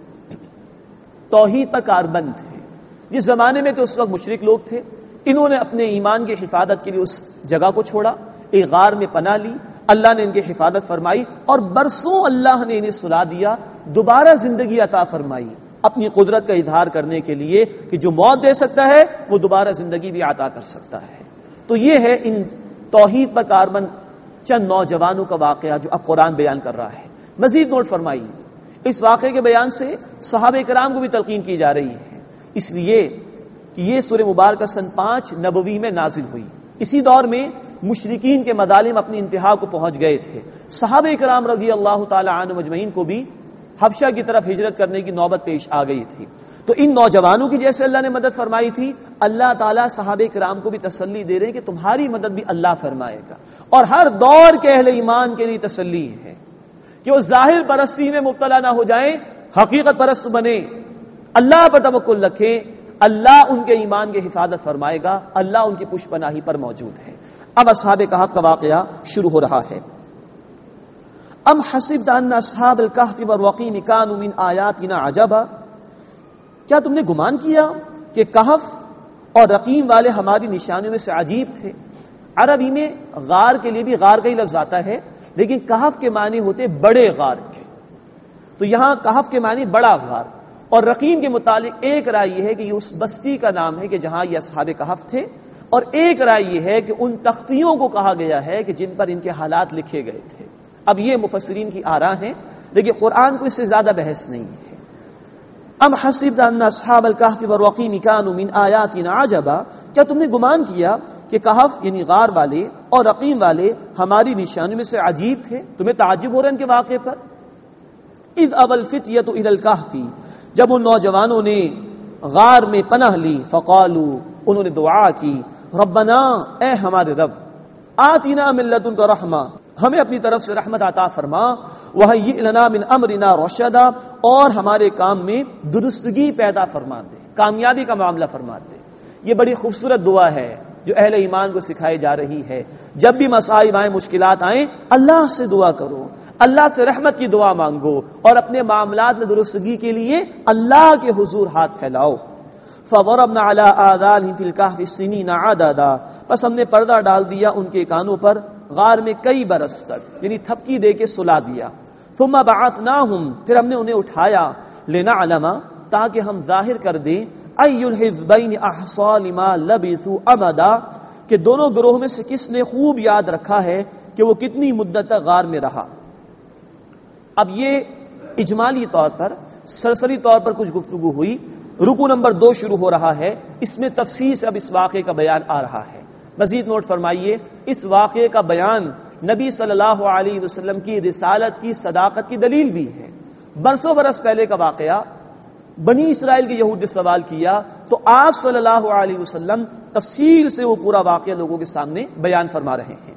توحید پر کاربند تھے۔ جس زمانے میں تو اس وقت مشرک لوگ تھے، انہوں نے اپنے ایمان کی حفاظت کے لیے اس جگہ کو چھوڑا، ایک غار میں پناہ لی، اللہ نے ان کی حفاظت فرمائی، اور برسوں اللہ نے انہیں سلا دیا، دوبارہ زندگی عطا فرمائی اپنی قدرت کا اظہار کرنے کے لیے کہ جو موت دے سکتا ہے وہ دوبارہ زندگی بھی عطا کر سکتا ہے۔ تو یہ ہے ان توحید پر کاربند چند نوجوانوں کا واقعہ جو اب قرآن بیان کر رہا ہے۔ مزید نوٹ فرمائیے، اس واقعے کے بیان سے صحابہ کرام کو بھی تلقین کی جا رہی ہے، اس لیے کہ یہ سورہ مبارکہ سن پانچ نبوی میں نازل ہوئی۔ اسی دور میں مشرکین کے مظالم اپنی انتہا کو پہنچ گئے تھے، صحابہ کرام رضی اللہ تعالی عنہ مجمعین کو بھی حبشہ کی طرف ہجرت کرنے کی نوبت پیش آ گئی تھی۔ تو ان نوجوانوں کی جیسے اللہ نے مدد فرمائی تھی، اللہ تعالیٰ صحابہ کرام کو بھی تسلی دے رہے ہیں کہ تمہاری مدد بھی اللہ فرمائے گا، اور ہر دور کے اہل ایمان کے لیے تسلی ہے کہ وہ ظاہر پرستی میں مبتلا نہ ہو جائیں، حقیقت پرست بنے، اللہ پر توکل رکھیں، اللہ ان کے ایمان کی حفاظت فرمائے گا، اللہ ان کی پشت پناہی پر موجود ہے۔ اب اصحاب کہف کا واقعہ شروع ہو رہا ہے۔ ام حسبت ان اصحاب الکہف والرقیم کانوا من آیاتنا عجبا، کیا تم نے گمان کیا کہ کہف اور رقیم والے ہماری نشانیوں میں سے عجیب تھے؟ عربی میں غار کے لیے بھی غار کا ہی لفظ آتا ہے، لیکن کہف کے معنی ہوتے بڑے غار کے، تو یہاں کہف کے معنی بڑا غار، اور رقیم کے متعلق ایک رائے یہ ہے کہ یہ اس بستی کا نام ہے کہ جہاں یہ اصحاب کہف تھے، اور ایک رائے یہ ہے کہ ان تختیوں کو کہا گیا ہے کہ جن پر ان کے حالات لکھے گئے تھے۔ اب یہ مفسرین کی آراء ہیں، لیکن قرآن کو اس سے زیادہ بحث نہیں ہے۔ ام حسبت ان اصحاب الکہف والرقیم کانوا من آیاتنا عجبا، کیا تم نے گمان کیا کہ کہف یعنی غار والے اور رقیم والے ہماری نشانیوں میں سے عجیب تھے؟ تمہیں تعجب ہو رہا ہے ان کے واقعے پر؟ اذ ابى الفتية الى الكهف، جب ان نوجوانوں نے غار میں پناہ لی، فقالوا، انہوں نے دعا کی، ربنا، اے ہمارے رب، آتنا من لدنک رحمہ، ہمیں اپنی طرف سے رحمت عطا فرما، وہیئ لنا من امرنا رشدا، اور ہمارے کام میں درستگی پیدا فرما دے، کامیابی کا معاملہ فرما دے۔ یہ بڑی خوبصورت دعا ہے جو اہل ایمان کو سکھائی جا رہی ہے۔ جب بھی مصائب آئیں، مشکلات آئیں، اللہ سے دعا کرو، اللہ سے رحمت کی دعا مانگو، اور اپنے معاملات میں درستگی کے لیے اللہ کے حضور ہاتھ پھیلاؤ۔ فضربنا على آذانهم في الكهف سنين عددا، بس ہم نے پردہ ڈال دیا ان کے کانوں پر غار میں کئی برس تک، یعنی تھپکی دے کے سلا دیا۔ ثم بعثناہم، پھر ہم نے انہیں اٹھایا، لنعلم، تاکہ ہم ظاہر کر دیں، ای الحزبین احصی لما لبثوا امدا، کہ دونوں گروہ میں سے کس نے خوب یاد رکھا ہے کہ وہ کتنی مدت تک غار میں رہا۔ اب یہ اجمالی طور پر، سرسری طور پر کچھ گفتگو ہوئی، رکو نمبر دو شروع ہو رہا ہے، اس میں تفصیل سے اب اس واقعے کا بیان آ رہا ہے۔ مزید نوٹ فرمائیے، اس واقعے کا بیان نبی صلی اللہ علیہ وسلم کی رسالت کی صداقت کی دلیل بھی ہے۔ برسوں برس پہلے کا واقعہ، بنی اسرائیل کے یہود نے سوال کیا تو آپ صلی اللہ علیہ وسلم تفصیل سے وہ پورا واقعہ لوگوں کے سامنے بیان فرما رہے ہیں۔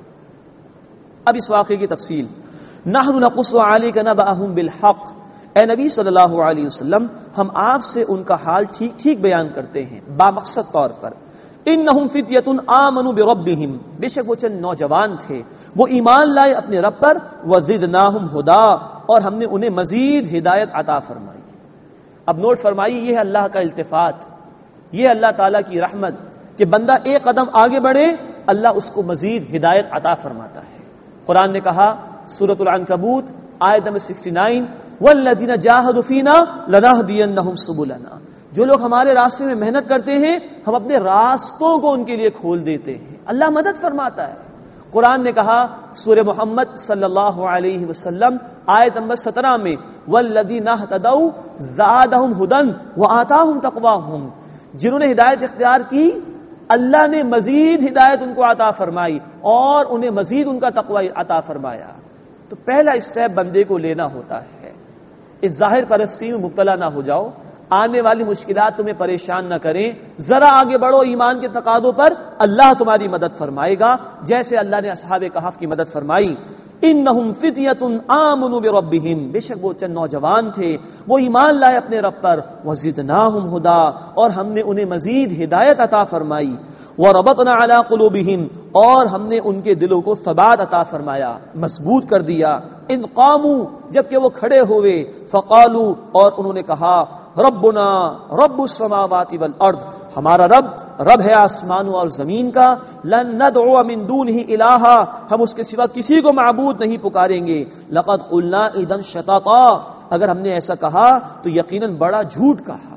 اب اس واقعے کی تفصیل، نحن نقص علیک نبأہم بالحق، اے نبی صلی اللہ علیہ وسلم ہم آپ سے ان کا حال ٹھیک ٹھیک بیان کرتے ہیں بامقصد طور پر۔ انہم فتیۃ آمنوا بربہم، بے شک وہ چند نوجوان تھے، وہ ایمان لائے اپنے رب پر، وزدناہم ہدا، اور ہم نے انہیں مزید ہدایت عطا فرمائی۔ اب نوٹ فرمائی، یہ ہے اللہ کا التفات، یہ اللہ تعالیٰ کی رحمت کہ بندہ ایک قدم آگے بڑھے، اللہ اس کو مزید ہدایت عطا فرماتا ہے۔ قرآن نے کہا سورۃ العنکبوت آیت نمبر سکسٹی نائن، والذین جاہدوا فینا لنہدینہم سبلنا، جو لوگ ہمارے راستے میں محنت کرتے ہیں ہم اپنے راستوں کو ان کے لیے کھول دیتے ہیں۔ اللہ مدد فرماتا ہے۔ قرآن نے کہا سورہ محمد صلی اللہ علیہ وسلم آیت نمبر سترہ میں، والذین اہتدوا زادہم ھدی وآتاہم تقواہم، جنہوں نے ہدایت اختیار کی اللہ نے مزید ہدایت ان کو عطا فرمائی اور انہیں مزید ان کا تقوی عطا فرمایا۔ تو پہلا اسٹیپ بندے کو لینا ہوتا ہے، اس ظاہر پرستی میں مبتلا نہ ہو جاؤ، آنے والی مشکلات تمہیں پریشان نہ کریں، ذرا آگے بڑھو ایمان کے تقاضوں پر، اللہ تمہاری مدد فرمائے گا، جیسے اللہ نے اصحاب کہف کی مدد فرمائی۔ انہم فتیۃ آمنوا بربہم، بے شک وہ چند نوجوان تھے، وہ ایمان لائے اپنے رب پر، وزدناہم ہدا، اور ہم نے انہیں مزید ہدایت عطا فرمائی، وربطنا علی قلوبہم، اور ہم نے ان کے دلوں کو ثبات عطا فرمایا، مضبوط کر دیا۔ اذ قاموا، جبکہ وہ کھڑے ہوئے، فقالوا، اور انہوں نے کہا، ربنا رب السماوات والارض، ہمارا رب رب ہے آسمانوں اور زمین کا، لن ندعو من دونہ الہا، ہم اس کے سوا کسی کو معبود نہیں پکاریں گے، لقد قلنا اذا شططا، اگر ہم نے ایسا کہا تو یقیناً بڑا جھوٹ کہا۔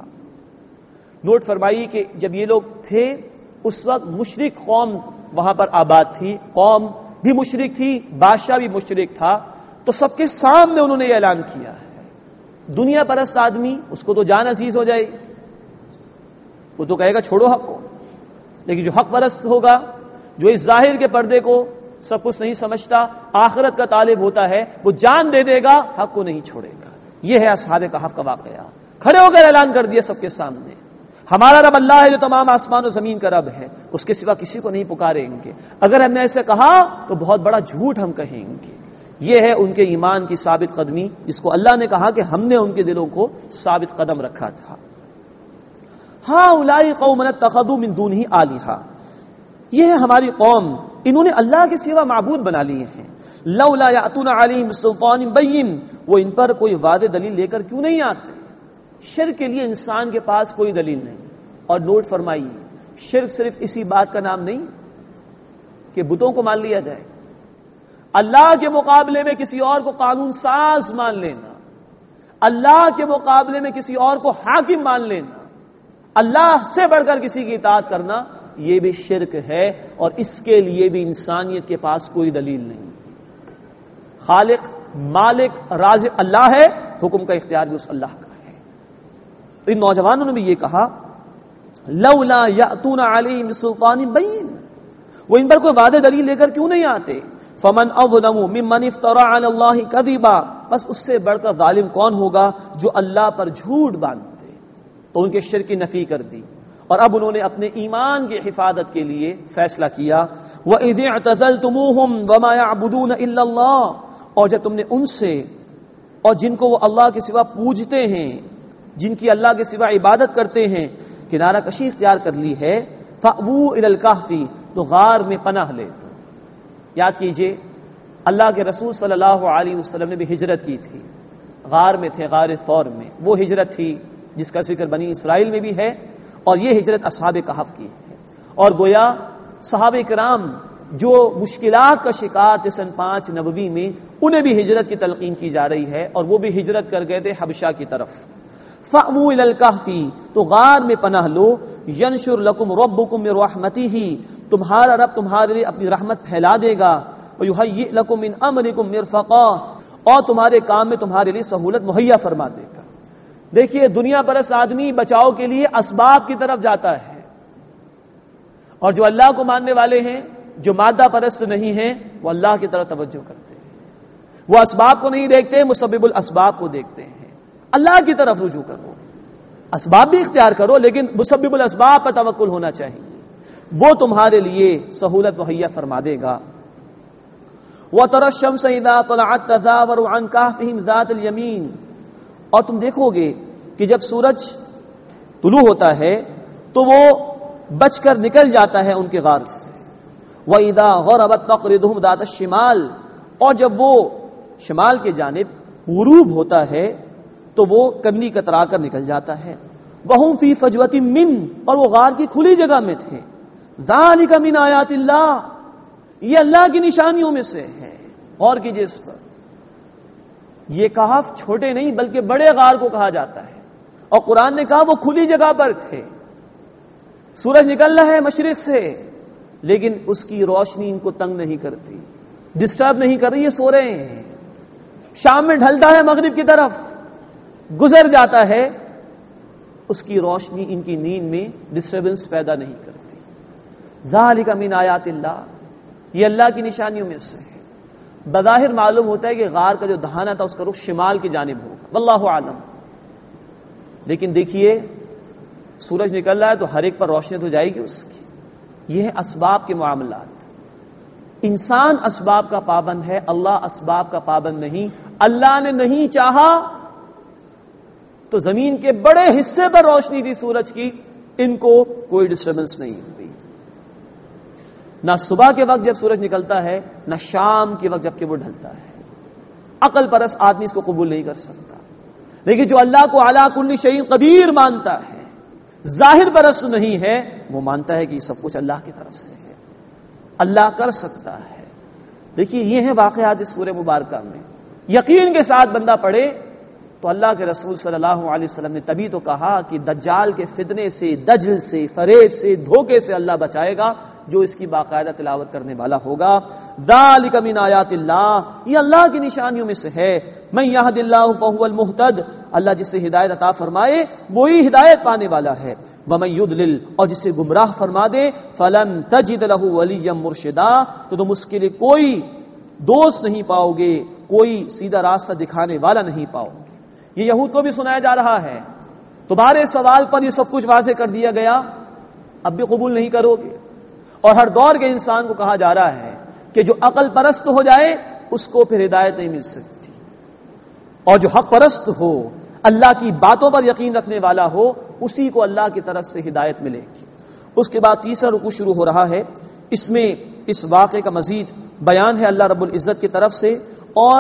نوٹ فرمائیے کہ جب یہ لوگ تھے اس وقت مشرک قوم وہاں پر آباد تھی، قوم بھی مشرک تھی، بادشاہ بھی مشرک تھا، تو سب کے سامنے انہوں نے یہ اعلان کیا ہے۔ دنیا پرست آدمی، اس کو تو جان عزیز ہو جائے، وہ تو کہے گا چھوڑو حق کو، لیکن جو حق پرست ہوگا، جو اس ظاہر کے پردے کو سب کچھ نہیں سمجھتا، آخرت کا طالب ہوتا ہے، وہ جان دے دے گا، حق کو نہیں چھوڑے گا۔ یہ ہے اصحاب کہف کا واقعہ، کھڑے ہو کر اعلان کر دیا سب کے سامنے، ہمارا رب اللہ ہے جو تمام آسمان و زمین کا رب ہے، اس کے سوا کسی کو نہیں پکاریں گے۔ اگر ہم نے ایسے کہا تو بہت بڑا جھوٹ ہم کہیں گے۔ یہ ہے ان کے ایمان کی ثابت قدمی، جس کو اللہ نے کہا کہ ہم نے ان کے دلوں کو ثابت قدم رکھا تھا۔ ہاں اولئک قوم اتخذوا من دونہ آلہہ، یہ ہے ہماری قوم، انہوں نے اللہ کے سوا معبود بنا لیے ہیں۔ لولا یاتون علیہم سلطان بین، وہ ان پر کوئی واضح دلیل لے کر کیوں نہیں آتے؟ شرک کے لیے انسان کے پاس کوئی دلیل نہیں۔ اور نوٹ فرمائیے، شرک صرف اسی بات کا نام نہیں کہ بتوں کو مان لیا جائے، اللہ کے مقابلے میں کسی اور کو قانون ساز مان لینا، اللہ کے مقابلے میں کسی اور کو حاکم مان لینا، اللہ سے بڑھ کر کسی کی اطاعت کرنا، یہ بھی شرک ہے، اور اس کے لیے بھی انسانیت کے پاس کوئی دلیل نہیں۔ خالق، مالک، رازق اللہ ہے، حکم کا اختیار بھی اس اللہ کا ہے۔ ان نوجوانوں نے بھی یہ کہا، لولا یاتون علیہم سلطان بین، وہ ان پر کوئی واضح دلیل لے کر کیوں نہیں آتے؟ فمن اظلم ممن افترى علی اللہ کذبا، بس اس سے بڑھ کر ظالم کون ہوگا جو اللہ پر جھوٹ باندھتے۔ تو ان کے شرک کی نفی کر دی، اور اب انہوں نے اپنے ایمان کی حفاظت کے لیے فیصلہ کیا۔ وَإِذِ اعْتَزَلْتُمُوهُمْ وَمَا يَعْبُدُونَ إِلَّا اللَّهُ، اور جب تم نے ان سے اور جن کو وہ اللہ کے سوا پوجتے ہیں، جن کی اللہ کے سوا عبادت کرتے ہیں، کنارہ کشی اختیار کر لی ہے، فَأْوُوا إِلَى الْكَهْفِ، تو غار میں پناہ لے۔ یاد کیجئے اللہ کے رسول صلی اللہ علیہ وسلم نے بھی ہجرت کی تھی، غار میں تھے، غار ثور میں، وہ ہجرت تھی جس کا ذکر بنی اسرائیل میں بھی ہے، اور یہ ہجرت اصحاب کہف کی ہے۔ اور گویا صحابہ کرام جو مشکلات کا شکار تھے سن پانچ نبوی میں، انہیں بھی ہجرت کی تلقین کی جا رہی ہے اور وہ بھی ہجرت کر گئے تھے حبشہ کی طرف. فَأْوُوا إِلَى الْكَهْفِ تو غار میں پناہ لو. يَنْشُرْ لَكُمْ رَبُّكُمْ مِنْ رَحْمَتِهِ تمہارا رب تمہارے لیے اپنی رحمت پھیلا دے گا. وَيُهَيِّئْ لَكُمْ مِنْ أَمْرِكُمْ مِرْفَقًا اور تمہارے کام میں تمہارے لیے سہولت مہیا فرما دے گا. دیکھیے دنیا پرست آدمی بچاؤ کے لیے اسباب کی طرف جاتا ہے اور جو اللہ کو ماننے والے ہیں جو مادہ پرست نہیں ہیں وہ اللہ کی طرف توجہ کرتے ہیں. وہ اسباب کو نہیں دیکھتے مسبب الاسباب کو دیکھتے ہیں. اللہ کی طرف رجوع کرو, اسباب بھی اختیار کرو لیکن مسبب الاسباب پر توکل ہونا چاہیے. وہ تمہارے لیے سہولت مہیا فرما دے گا. وَتَرَى الشَّمْسَ إِذَا طَلَعَتْ تَزَاوَرُ عَنْ كَهْفِهِمْ ذَاتَ الْيَمِينِ اور تم دیکھو گے کہ جب سورج طلوع ہوتا ہے تو وہ بچ کر نکل جاتا ہے ان کے غار سے. وَإِذَا غَرَبَتْ تَقْرِضُهُمْ ذَاتَ الشِّمَالِ اور جب وہ شمال کے جانب غروب ہوتا ہے تو وہ کنی کترا کر نکل جاتا ہے. وَهُمْ فِي فَجْوَةٍ مِّنْ اور وہ غار کی کھلی جگہ میں تھے. ذَلِكَ مِنْ آیَاتِ اللَّهِ یہ اللہ کی نشانیوں میں سے ہے. غور کیجیے اس پر. یہ کہف چھوٹے نہیں بلکہ بڑے غار کو کہا جاتا ہے اور قرآن نے کہا وہ کھلی جگہ پر تھے. سورج نکل رہا ہے مشرق سے لیکن اس کی روشنی ان کو تنگ نہیں کرتی, ڈسٹرب نہیں کر رہی, یہ سو رہے ہیں. شام میں ڈھلتا ہے مغرب کی طرف گزر جاتا ہے, اس کی روشنی ان کی نیند میں ڈسٹربنس پیدا نہیں کرتی. ذالک من آیات اللہ یہ اللہ کی نشانیوں میں سے ہے. بظاہر معلوم ہوتا ہے کہ غار کا جو دہانہ تھا اس کا رخ شمال کی جانب ہوگا, واللہ عالم. لیکن دیکھیے سورج نکل رہا ہے تو ہر ایک پر روشنی تو جائے گی اس کی. یہ ہے اسباب کے معاملات. انسان اسباب کا پابند ہے, اللہ اسباب کا پابند نہیں. اللہ نے نہیں چاہا تو زمین کے بڑے حصے پر روشنی تھی سورج کی, ان کو کوئی ڈسٹربنس نہیں ہوئی. نہ صبح کے وقت جب سورج نکلتا ہے نہ شام کے وقت جب کہ وہ ڈھلتا ہے. عقل پرست آدمی اس کو قبول نہیں کر سکتا. لیکن جو اللہ کو علی کل شیء قدیر مانتا ہے, ظاہر پرست نہیں ہے, وہ مانتا ہے کہ یہ سب کچھ اللہ کی طرف سے ہے, اللہ کر سکتا ہے. دیکھیے یہ ہیں واقعات اس سورہ مبارکہ میں. یقین کے ساتھ بندہ پڑھے تو اللہ کے رسول صلی اللہ علیہ وسلم نے تبھی تو کہا کہ دجال کے فتنے سے, دجل سے, فریب سے, دھوکے سے اللہ بچائے گا جو اس کی باقاعدہ تلاوت کرنے والا ہوگا. ذالک من آیات اللہ یہ اللہ کی نشانیوں میں سے ہے. من یہد اللہ فہو المہتد اللہ جسے ہدایت عطا فرمائے وہی ہدایت پانے والا ہے. ومن یضلل اور جسے گمراہ فرما دے فلن تجد له ولیا مرشدا تو تم اس کے لیے کوئی دوست نہیں پاؤ گے, کوئی سیدھا راستہ دکھانے والا نہیں پاؤ گے. یہ یہود کو بھی سنایا جا رہا ہے. تمہارے سوال پر یہ سب کچھ واضح کر دیا گیا, اب بھی قبول نہیں کرو گے. اور ہر دور کے انسان کو کہا جا رہا ہے کہ جو عقل پرست ہو جائے اس کو پھر ہدایت نہیں مل سکتی, اور جو حق پرست ہو, اللہ کی باتوں پر یقین رکھنے والا ہو, اسی کو اللہ کی طرف سے ہدایت ملے گی. اس کے بعد تیسرا رکوع شروع ہو رہا ہے. اس میں اس واقعے کا مزید بیان ہے اللہ رب العزت کی طرف سے, اور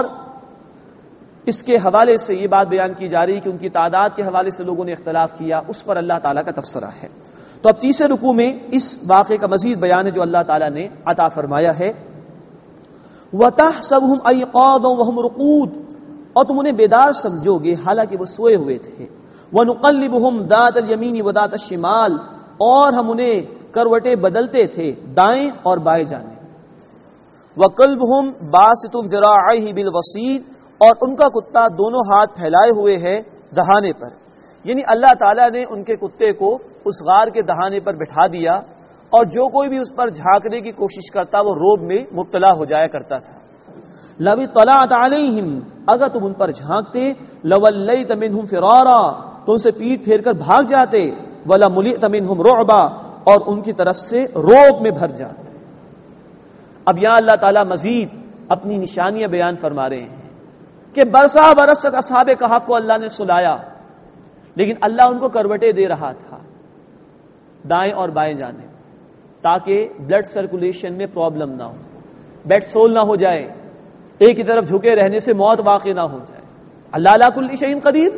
اس کے حوالے سے یہ بات بیان کی جا رہی کہ ان کی تعداد کے حوالے سے لوگوں نے اختلاف کیا, اس پر اللہ تعالیٰ کا تبصرہ ہے. تو اب تیسرے رکوع میں اس واقعے کا مزید بیان ہے جو اللہ تعالیٰ نے عطا فرمایا ہے. وَتَحْسَبُهُمْ أَيْقَاظًا وَهُمْ رُقُودٌ اور تم انہیں بیدار سمجھو گے حالانکہ وہ سوئے ہوئے تھے. وَنُقَلِّبُهُمْ ذَاتَ الْيَمِينِ وَذَاتَ الشِّمَالِ اور ہم انہیں کروٹیں بدلتے تھے دائیں اور بائیں جانب. وَقَلْبُهُمْ بَاسِطٌ ذِرَاعَيْهِ بِالْوَصِيدِ اور ان کا کتا دونوں ہاتھ پھیلائے ہوئے ہے دہانے پر. یعنی اللہ تعالیٰ نے ان کے کتے کو اس غار کے دہانے پر بٹھا دیا اور جو کوئی بھی اس پر جھانکنے کی کوشش کرتا وہ روب میں مبتلا ہو جایا کرتا تھا. لَوِ اطَّلَعْتَ عَلَيْهِمْ اگر تم ان پر جھانکتے لَوَلَّيْتَ مِنْهُمْ فِرَارًا تو ان سے پیٹ پھیر کر بھاگ جاتے. وَلَمُلِئْتَ مِنْهُمْ رُعْبًا اور ان کی طرف سے روب میں بھر جاتے. اب یہاں اللہ تعالیٰ مزید اپنی نشانیاں بیان فرما رہے ہیں کہ برسا برس تک اصحاب کہف کو اللہ نے سلایا, لیکن اللہ ان کو کروٹیں دے رہا تھا دائیں اور بائیں جانب تاکہ بلڈ سرکولیشن میں پرابلم نہ ہو, بیڈ سول نہ ہو جائے, ایک ہی طرف جھکے رہنے سے موت واقع نہ ہو جائے. اللہ علی کل شیء قدیر.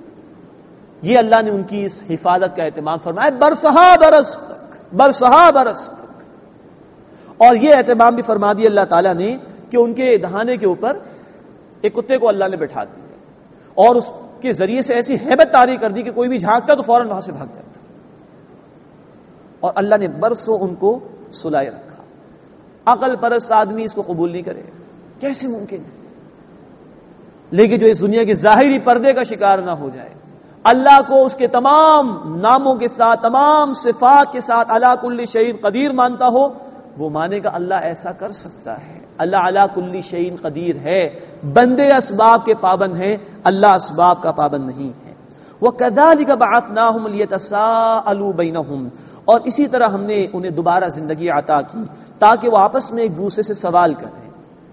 یہ اللہ نے ان کی اس حفاظت کا اہتمام فرمایا برسہا برس تک, برسہا برس تک. اور یہ اہتمام بھی فرما دیا اللہ تعالیٰ نے کہ ان کے دہانے کے اوپر ایک کتے کو اللہ نے بٹھا دیا اور اس کے ذریعے سے ایسی ہیبت طاری کر دی کہ کوئی بھی جھانکتا تو فوراً وہاں سے بھاگ جاتا، اور اللہ نے برسوں ان کو سلائے رکھا۔ عقل پرست آدمی اس کو قبول نہیں کرے، کیسے ممکن ہے؟ لیکن جو اس دنیا کے ظاہری پردے کا شکار نہ ہو جائے، اللہ کو اس کے تمام ناموں کے ساتھ، تمام صفات کے ساتھ علی کل شیء قدیر مانتا ہو، وہ مانے گا اللہ ایسا کر سکتا ہے، اللہ علی کل شیء قدیر ہے۔ بندے اسباب کے پابند ہیں، اللہ اسباب کا پابند نہیں ہے۔ وَكَذَلِكَ بَعَثْنَاهُمْ لِيَتَسَاءَلُوا بَيْنَهُمْ، اور اسی طرح ہم نے انہیں دوبارہ زندگی عطا کی تاکہ وہ آپس میں ایک دوسرے سے سوال کریں۔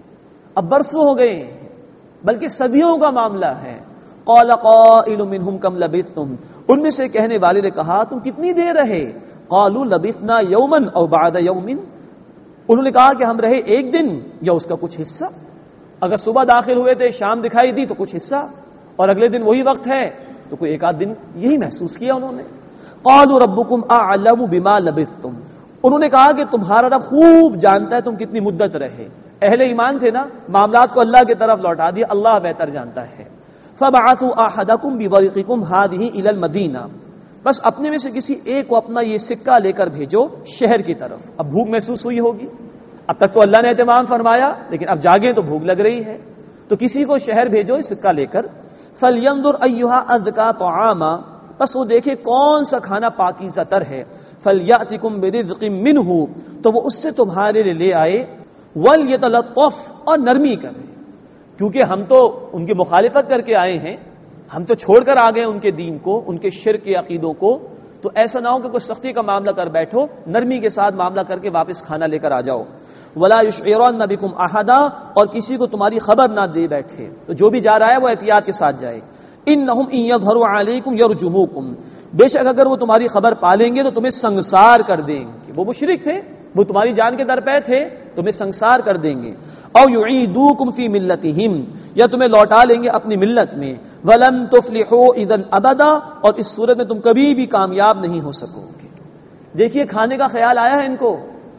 اب برسوں ہو گئے ہیں، بلکہ صدیوں کا معاملہ ہے۔ قَالَ قَائِلٌ مِّنْهُمْ كَمْ لَبِثْتُمْ، ان میں سے کہنے والے نے کہا تم کتنی دیر رہے؟ قَالُوا لَبِثْنَا يَوْمًا أَوْ بَعْدَ يَوْمٍ، انہوں نے کہا کہ ہم رہے ایک دن یا اس کا کچھ حصہ، اگر صبح داخل ہوئے تھے شام دکھائی دی تو کچھ حصہ، اور اگلے دن وہی وقت ہے تو کوئی ایک آدھ دن یہی محسوس کیا انہوں نے۔ قَالُوا رَبُّكُمْ أَعْلَمُ بِمَا لَبِثْتُمْ، انہوں نے کہا کہ تمہارا رب خوب جانتا ہے تم کتنی مدت رہے۔ اہل ایمان تھے نا، معاملات کو اللہ کی طرف لوٹا دیا، اللہ بہتر جانتا ہے۔ فَبَعَثُوا أَحَدَكُمْ بِوَرِقِكُمْ هَذِهِ إِلَى الْمَدِينَةِ، بس اپنے میں سے کسی ایک کو اپنا یہ سکہ لے کر بھیجو شہر کی طرف۔ اب بھوک محسوس ہوئی ہوگی، اب تک تو اللہ نے اہتمام فرمایا، لیکن اب جاگیں تو بھوک لگ رہی ہے، تو کسی کو شہر بھیجو یہ سکہ لے کر۔ فَلْيَنظُرْ أَيُّهَا أَزْكَىٰ طَعَامًا، بس وہ دیکھے کون سا کھانا پاکیزہ تر ہے۔ فَلْيَأْتِكُمْ بِرِزْقٍ مِّنْهُ، تو وہ اس سے تمہارے لیے لے آئے۔ وَلْيَتَلَطَّفْ، اور نرمی کرے، کیونکہ ہم تو ان کی مخالفت کر کے آئے ہیں، ہم تو چھوڑ کر آ گئے ان کے دین کو، ان کے شرک کے عقیدوں کو، تو ایسا نہ ہو کہ کوئی سختی کا معاملہ کر بیٹھو، نرمی کے ساتھ معاملہ کر کے واپس کھانا لے کر آ جاؤ۔ وَلَا يُشْعِرَنَّ بِكُمْ أَحَدًا، اور کسی کو تمہاری خبر نہ دے بیٹھے، تو جو بھی جا رہا ہے وہ احتیاط کے ساتھ جائے۔ إِنَّهُمْ إِن يَظْهَرُوا عَلَيْكُمْ يَرْجُمُوكُمْ، بے شک اگر وہ تمہاری خبر پالیں گے تو تمہیں سنگسار کر دیں گے، وہ مشرک تھے، وہ تمہاری جان کے در پہ تھے، تمہیں سنگسار کر دیں گے۔ او يعيدوكم في ملتهم، یا تمہیں لوٹا لیں گے اپنی ملت میں۔ ولن تفلحوا اذا ابدا، اور اس صورت میں تم کبھی بھی کامیاب نہیں ہو سکو گے۔ دیکھیے کھانے کا خیال آیا ہے ان کو،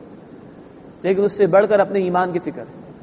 لیکن اس سے بڑھ کر اپنے ایمان کی فکر۔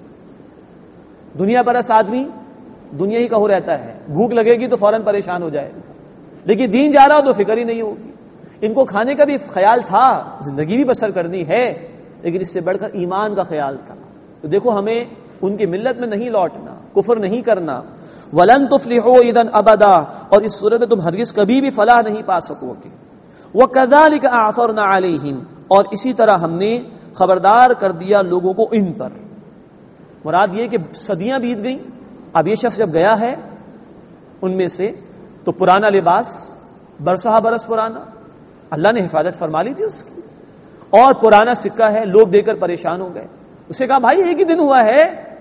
دنیا پرست آدمی دنیا ہی کا ہو رہتا ہے، بھوک لگے گی تو فوراً پریشان ہو جائے گا، لیکن دین جا رہا ہو تو فکر ہی نہیں ہوگی۔ ان کو کھانے کا بھی خیال تھا، زندگی بھی بسر کرنی ہے، لیکن اس سے بڑھ کر ایمان کا خیال تھا۔ تو دیکھو ہمیں ان کی ملت میں نہیں لوٹنا، کفر نہیں کرنا۔ ولن تفلحوا اذا ابدا، اور اس صورت میں تم ہرگز کبھی بھی فلاح نہیں پا سکو گے۔ وكذلك اعثرنا عليهم، اور اسی طرح ہم نے خبردار کر دیا لوگوں کو ان پر۔ مراد یہ کہ صدیاں بیت گئیں، اب یہ شخص جب گیا ہے ان میں سے تو پرانا لباس برسہ برس پرانا، اللہ نے حفاظت فرما لی تھی اس کی، اور پرانا سکہ ہے، لوگ دے کر پریشان ہو گئے۔ اسے کہا بھائی ایک ہی دن ہوا ہے،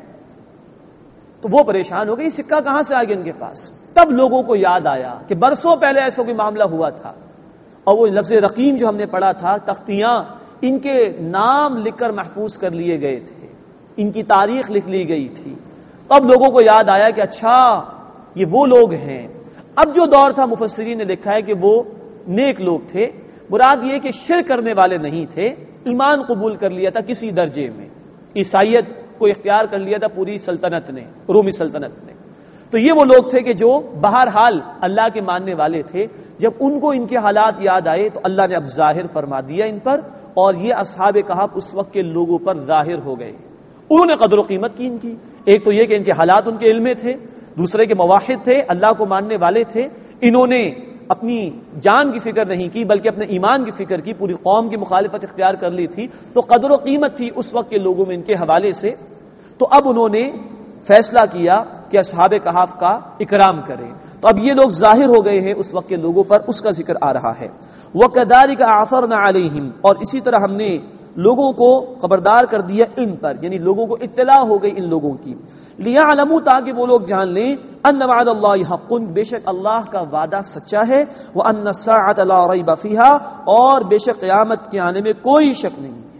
تو وہ پریشان ہو گئی، سکہ کہاں سے آ گیا ان کے پاس؟ تب لوگوں کو یاد آیا کہ برسوں پہلے ایسا کوئی معاملہ ہوا تھا، اور وہ لفظ رقیم جو ہم نے پڑھا تھا، تختیاں ان کے نام لکھ کر محفوظ کر لیے گئے تھے، ان کی تاریخ لکھ لی گئی تھی۔ تب لوگوں کو یاد آیا کہ اچھا یہ وہ لوگ ہیں۔ اب جو دور تھا مفسرین نے لکھا ہے کہ وہ نیک لوگ تھے، مراد یہ کہ شرک کرنے والے نہیں تھے، ایمان قبول کر لیا تھا کسی درجے میں، عیسائیت کو اختیار کر لیا تھا پوری سلطنت نے، رومی سلطنت نے۔ تو یہ وہ لوگ تھے کہ جو بہرحال اللہ کے ماننے والے تھے۔ جب ان کو ان کے حالات یاد آئے تو اللہ نے اب ظاہر فرما دیا ان پر، اور یہ اصحاب کہف اس وقت کے لوگوں پر ظاہر ہو گئے۔ انہوں نے قدر و قیمت کی ان کی، ایک تو یہ کہ ان کے حالات ان کے علم میں تھے، دوسرے کے موحد تھے، اللہ کو ماننے والے تھے۔ انہوں نے اپنی جان کی فکر نہیں کی بلکہ اپنے ایمان کی فکر کی، پوری قوم کی مخالفت اختیار کر لی تھی، تو قدر و قیمت تھی اس وقت کے لوگوں میں ان کے حوالے سے۔ تو اب انہوں نے فیصلہ کیا کہ اصحاب کہف کا اکرام کریں، تو اب یہ لوگ ظاہر ہو گئے ہیں اس وقت کے لوگوں پر، اس کا ذکر آ رہا ہے۔ وَكَذَلِكَ أَعْثَرْنَا عَلَيْهِمْ، اور اسی طرح ہم نے لوگوں کو خبردار کر دیا ان پر، یعنی لوگوں کو اطلاع ہو گئی ان لوگوں کی، لِيَعْلَمُوا، تاکہ وہ لوگ جان لیں، أَنَّ وَعْدَ اللَّهِ حَقٌّ، بے شک اللہ کا وعدہ سچا ہے، وَأَنَّ السَّاعَةَ لَا رَيْبَ فِيهَا، اور بے شک قیامت کے آنے میں کوئی شک نہیں ہے۔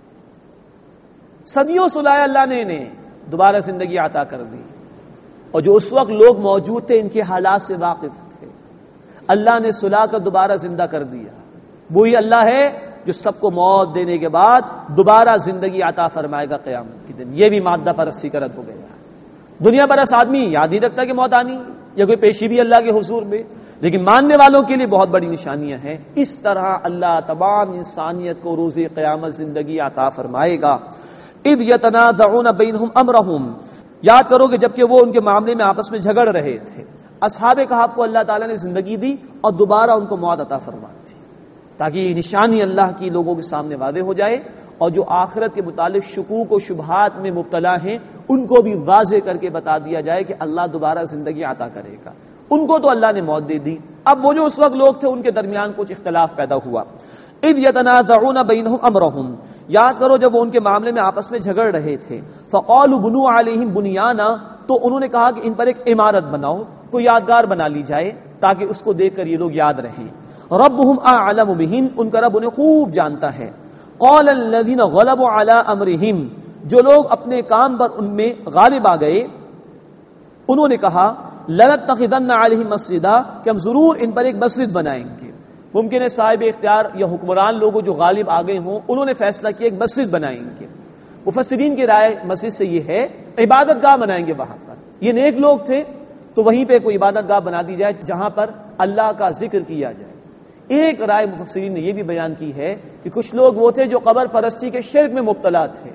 صدیوں سلائے اللہ نے انہیں، دوبارہ زندگی عطا کر دی، اور جو اس وقت لوگ موجود تھے ان کے حالات سے واقف تھے، اللہ نے سلا کر دوبارہ زندہ کر دیا۔ وہی اللہ ہے جو سب کو موت دینے کے بعد دوبارہ زندگی عطا فرمائے گا قیامت کے دن۔ یہ بھی مادہ پرستی کا رد ہو گیا۔ دنیا برس آدمی یاد نہیں رکھتا کہ موت آنی یا کوئی پیشی بھی اللہ کے حضور میں، لیکن ماننے والوں کے لیے بہت بڑی نشانیاں ہیں۔ اس طرح اللہ تمام انسانیت کو روز قیامت زندگی عطا فرمائے گا۔ اذ یتنازعون بینہم امرہم، یاد کرو کہ جبکہ وہ ان کے معاملے میں آپس میں جھگڑ رہے تھے، اصحاب کہف کو اللہ تعالیٰ نے زندگی دی اور دوبارہ ان کو موت عطا فرما دی تاکہ یہ نشانی اللہ کی لوگوں کے سامنے واضح ہو جائے، اور جو آخرت کے متعلق شکوک و شبہات میں مبتلا ہیں ان کو بھی واضح کر کے بتا دیا جائے کہ اللہ دوبارہ زندگی عطا کرے گا۔ ان کو تو اللہ نے موت دے دی، اب وہ جو اس وقت لوگ تھے ان کے درمیان کچھ اختلاف پیدا ہوا۔ اذ یتنازعون بینہم امرہم، یاد کرو جب وہ ان کے معاملے میں آپس میں جھگڑ رہے تھے، فقالوا بنوا علیہم بنیانا، تو انہوں نے کہا کہ ان پر ایک عمارت بناؤ، کوئی یادگار بنا لی جائے تاکہ اس کو دیکھ کر یہ لوگ یاد رہیں۔ ربہم اعلم بہم، ان کا رب انہیں خوب جانتا ہے۔ قال الذین غلبوا علی امرہم، جو لوگ اپنے کام پر ان میں غالب آ گئے انہوں نے کہا لنتخذن علیہم مسجدا، کہ ہم ضرور ان پر ایک مسجد بنائیں گے۔ ممکن ہے صاحب اختیار یا حکمران لوگوں جو غالب آ گئے ہوں انہوں نے فیصلہ کیا ایک مسجد بنائیں گے۔ مفسرین کی رائے مسجد سے یہ ہے عبادت گاہ بنائیں گے وہاں پر، یہ نیک لوگ تھے تو وہیں پہ کوئی عبادت گاہ بنا دی جائے جہاں پر اللہ کا ذکر کیا جائے۔ ایک رائے مفسرین نے یہ بھی بیان کی ہے کہ کچھ لوگ وہ تھے جو قبر پرستی کے شرک میں مبتلا تھے،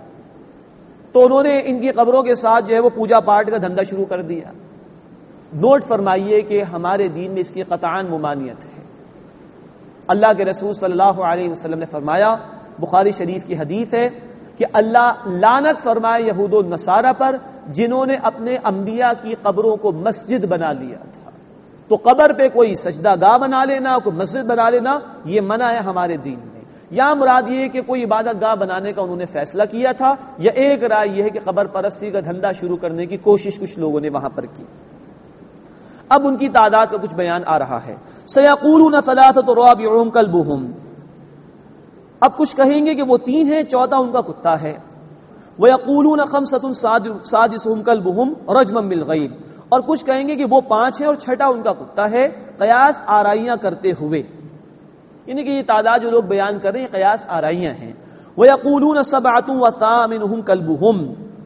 تو انہوں نے ان کی قبروں کے ساتھ جو ہے وہ پوجا پاٹ کا دھندا شروع کر دیا۔ نوٹ فرمائیے کہ ہمارے دین میں اس کی قطعاً ممانعت ہے۔ اللہ کے رسول صلی اللہ علیہ وسلم نے فرمایا، بخاری شریف کی حدیث ہے کہ اللہ لعنت فرمائے یہود و نصارہ پر جنہوں نے اپنے انبیاء کی قبروں کو مسجد بنا لیا تھا۔ تو قبر پہ کوئی سجدہ گاہ بنا لینا، کوئی مسجد بنا لینا، یہ منع ہے ہمارے دین میں۔ یا مراد یہ کہ کوئی عبادت گاہ بنانے کا انہوں نے فیصلہ کیا تھا، یا ایک رائے یہ ہے کہ قبر پرستی کا دھندا شروع کرنے کی کوشش کچھ لوگوں نے وہاں پر کی۔ اب ان کی تعداد کا کچھ بیان آ رہا ہے۔ سیقولون ثلاثۃ رابعهم کلبهم، اب کچھ کہیں گے کہ وہ تین ہیں چوتھا ان کا کتا ہے۔ ویقولون خمسۃ سادسهم کلبهم رجما بالغیب، اور کچھ کہیں گے کہ وہ پانچ ہیں اور چھٹا ان کا کتا ہے، قیاس آرائیاں کرتے ہوئے، یعنی کہ یہ تعداد جو لوگ بیان کر رہے ہیں قیاس آرائیاں ہیں۔ ویقولون سبعۃ وثامنهم کلبهم،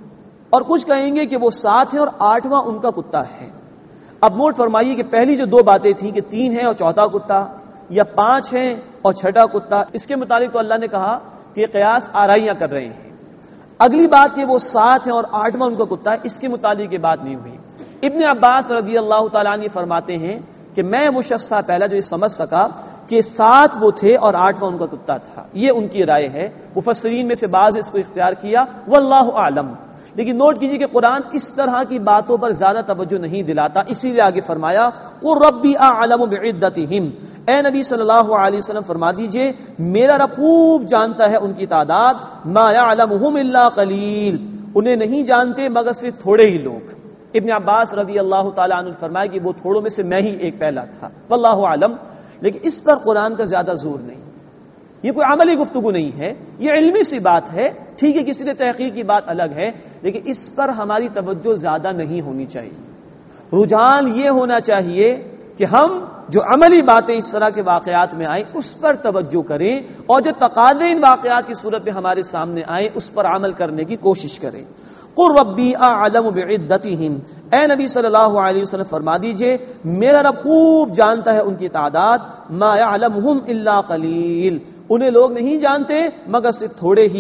اور کچھ کہیں گے کہ وہ سات ہیں اور آٹھواں ان کا کتا ہے۔ اب نوٹ فرمائیے کہ پہلی جو دو باتیں تھیں کہ تین ہیں اور چوتھا کتا، یا پانچ ہیں اور چھٹا کتا، اس کے متعلق تو اللہ نے کہا کہ یہ قیاس آرائیاں کر رہے ہیں۔ اگلی بات کہ وہ سات ہیں اور آٹھواں ان کا کتا ہے، اس کے متعلق یہ بات نہیں ہوئی۔ ابن عباس رضی اللہ تعالیٰ عنہ فرماتے ہیں کہ میں وہ شخص تھا پہلا جو یہ سمجھ سکا کہ سات وہ تھے اور آٹھواں ان کا کتا تھا، یہ ان کی رائے ہے۔ مفسرین میں سے بعض اس کو اختیار کیا، واللہ اعلم۔ لیکن نوٹ کیجیے کہ قرآن اس طرح کی باتوں پر زیادہ توجہ نہیں دلاتا، اسی لیے آگے فرمایا قُلْ رَبِّي أَعْلَمُ بِعِدَّتِهِمْ، اے نبی صلی اللہ علیہ وسلم فرما دیجئے میرا رب خوب جانتا ہے ان کی تعداد، مَا يَعْلَمُهُمْ إِلَّا قَلِيلٌ، انہیں نہیں جانتے مگر صرف تھوڑے ہی لوگ۔ ابن عباس رضی اللہ تعالیٰ عنہ فرمایا کہ وہ تھوڑوں میں سے میں ہی ایک پہلا تھا، واللہ عالم۔ لیکن اس پر قرآن کا زیادہ زور نہیں، یہ کوئی عملی گفتگو نہیں ہے، یہ علمی سی بات ہے، ٹھیک ہے کسی نے تحقیق کی بات الگ ہے، لیکن اس پر ہماری توجہ زیادہ نہیں ہونی چاہیے۔ رجحان یہ ہونا چاہیے کہ ہم جو عملی باتیں اس طرح کے واقعات میں آئیں اس پر توجہ کریں، اور جو تقاضے ان واقعات کی صورت میں ہمارے سامنے آئیں اس پر عمل کرنے کی کوشش کریں۔ قُلْ رَبِّي أَعْلَمُ بِعِدَّتِهِمْ، اے نبی صلی اللہ علیہ وسلم فرما دیجئے میرا رب خوب جانتا ہے ان کی تعداد، مَا يَعْلَمُهُمْ إِلَّا قَلِيلٌ، انہیں لوگ نہیں جانتے مگر صرف تھوڑے ہی۔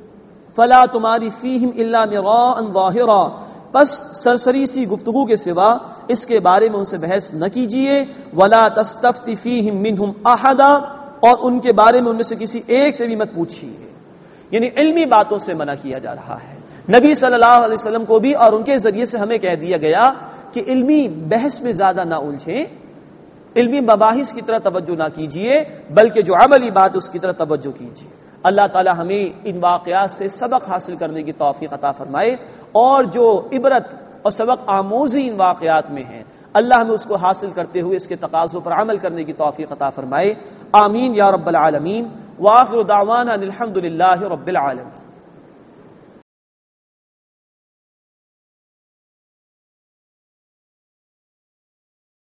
فَلَا تُمَارِ فِيهِمْ إِلَّا مِرَاءً ظَاهِرًا، پس سرسری سی گفتگو کے سوا اس کے بارے میں ان سے بحث نہ کیجیے۔ وَلَا تَسْتَفْتِ فِيهِمْ مِنْهُمْ أَحَدًا، اور ان کے بارے میں ان میں سے کسی ایک سے بھی مت پوچھیے، یعنی علمی باتوں سے منع کیا جا رہا ہے۔ نبی صلی اللہ علیہ وسلم کو بھی اور ان کے ذریعے سے ہمیں کہہ دیا گیا کہ علمی بحث میں زیادہ نہ الجھیں، علمی مباحث کی طرف توجہ نہ کیجیے، بلکہ جو عملی بات اس کی طرف توجہ کیجیے۔ اللہ تعالی ہمیں ان واقعات سے سبق حاصل کرنے کی توفیق عطا فرمائے، اور جو عبرت اور سبق آموزی ان واقعات میں ہے اللہ ہمیں اس کو حاصل کرتے ہوئے اس کے تقاضوں پر عمل کرنے کی توفیق عطا فرمائے۔ آمین یا رب العالمین۔ وآخر دعوانا الحمد للہ رب العالمین۔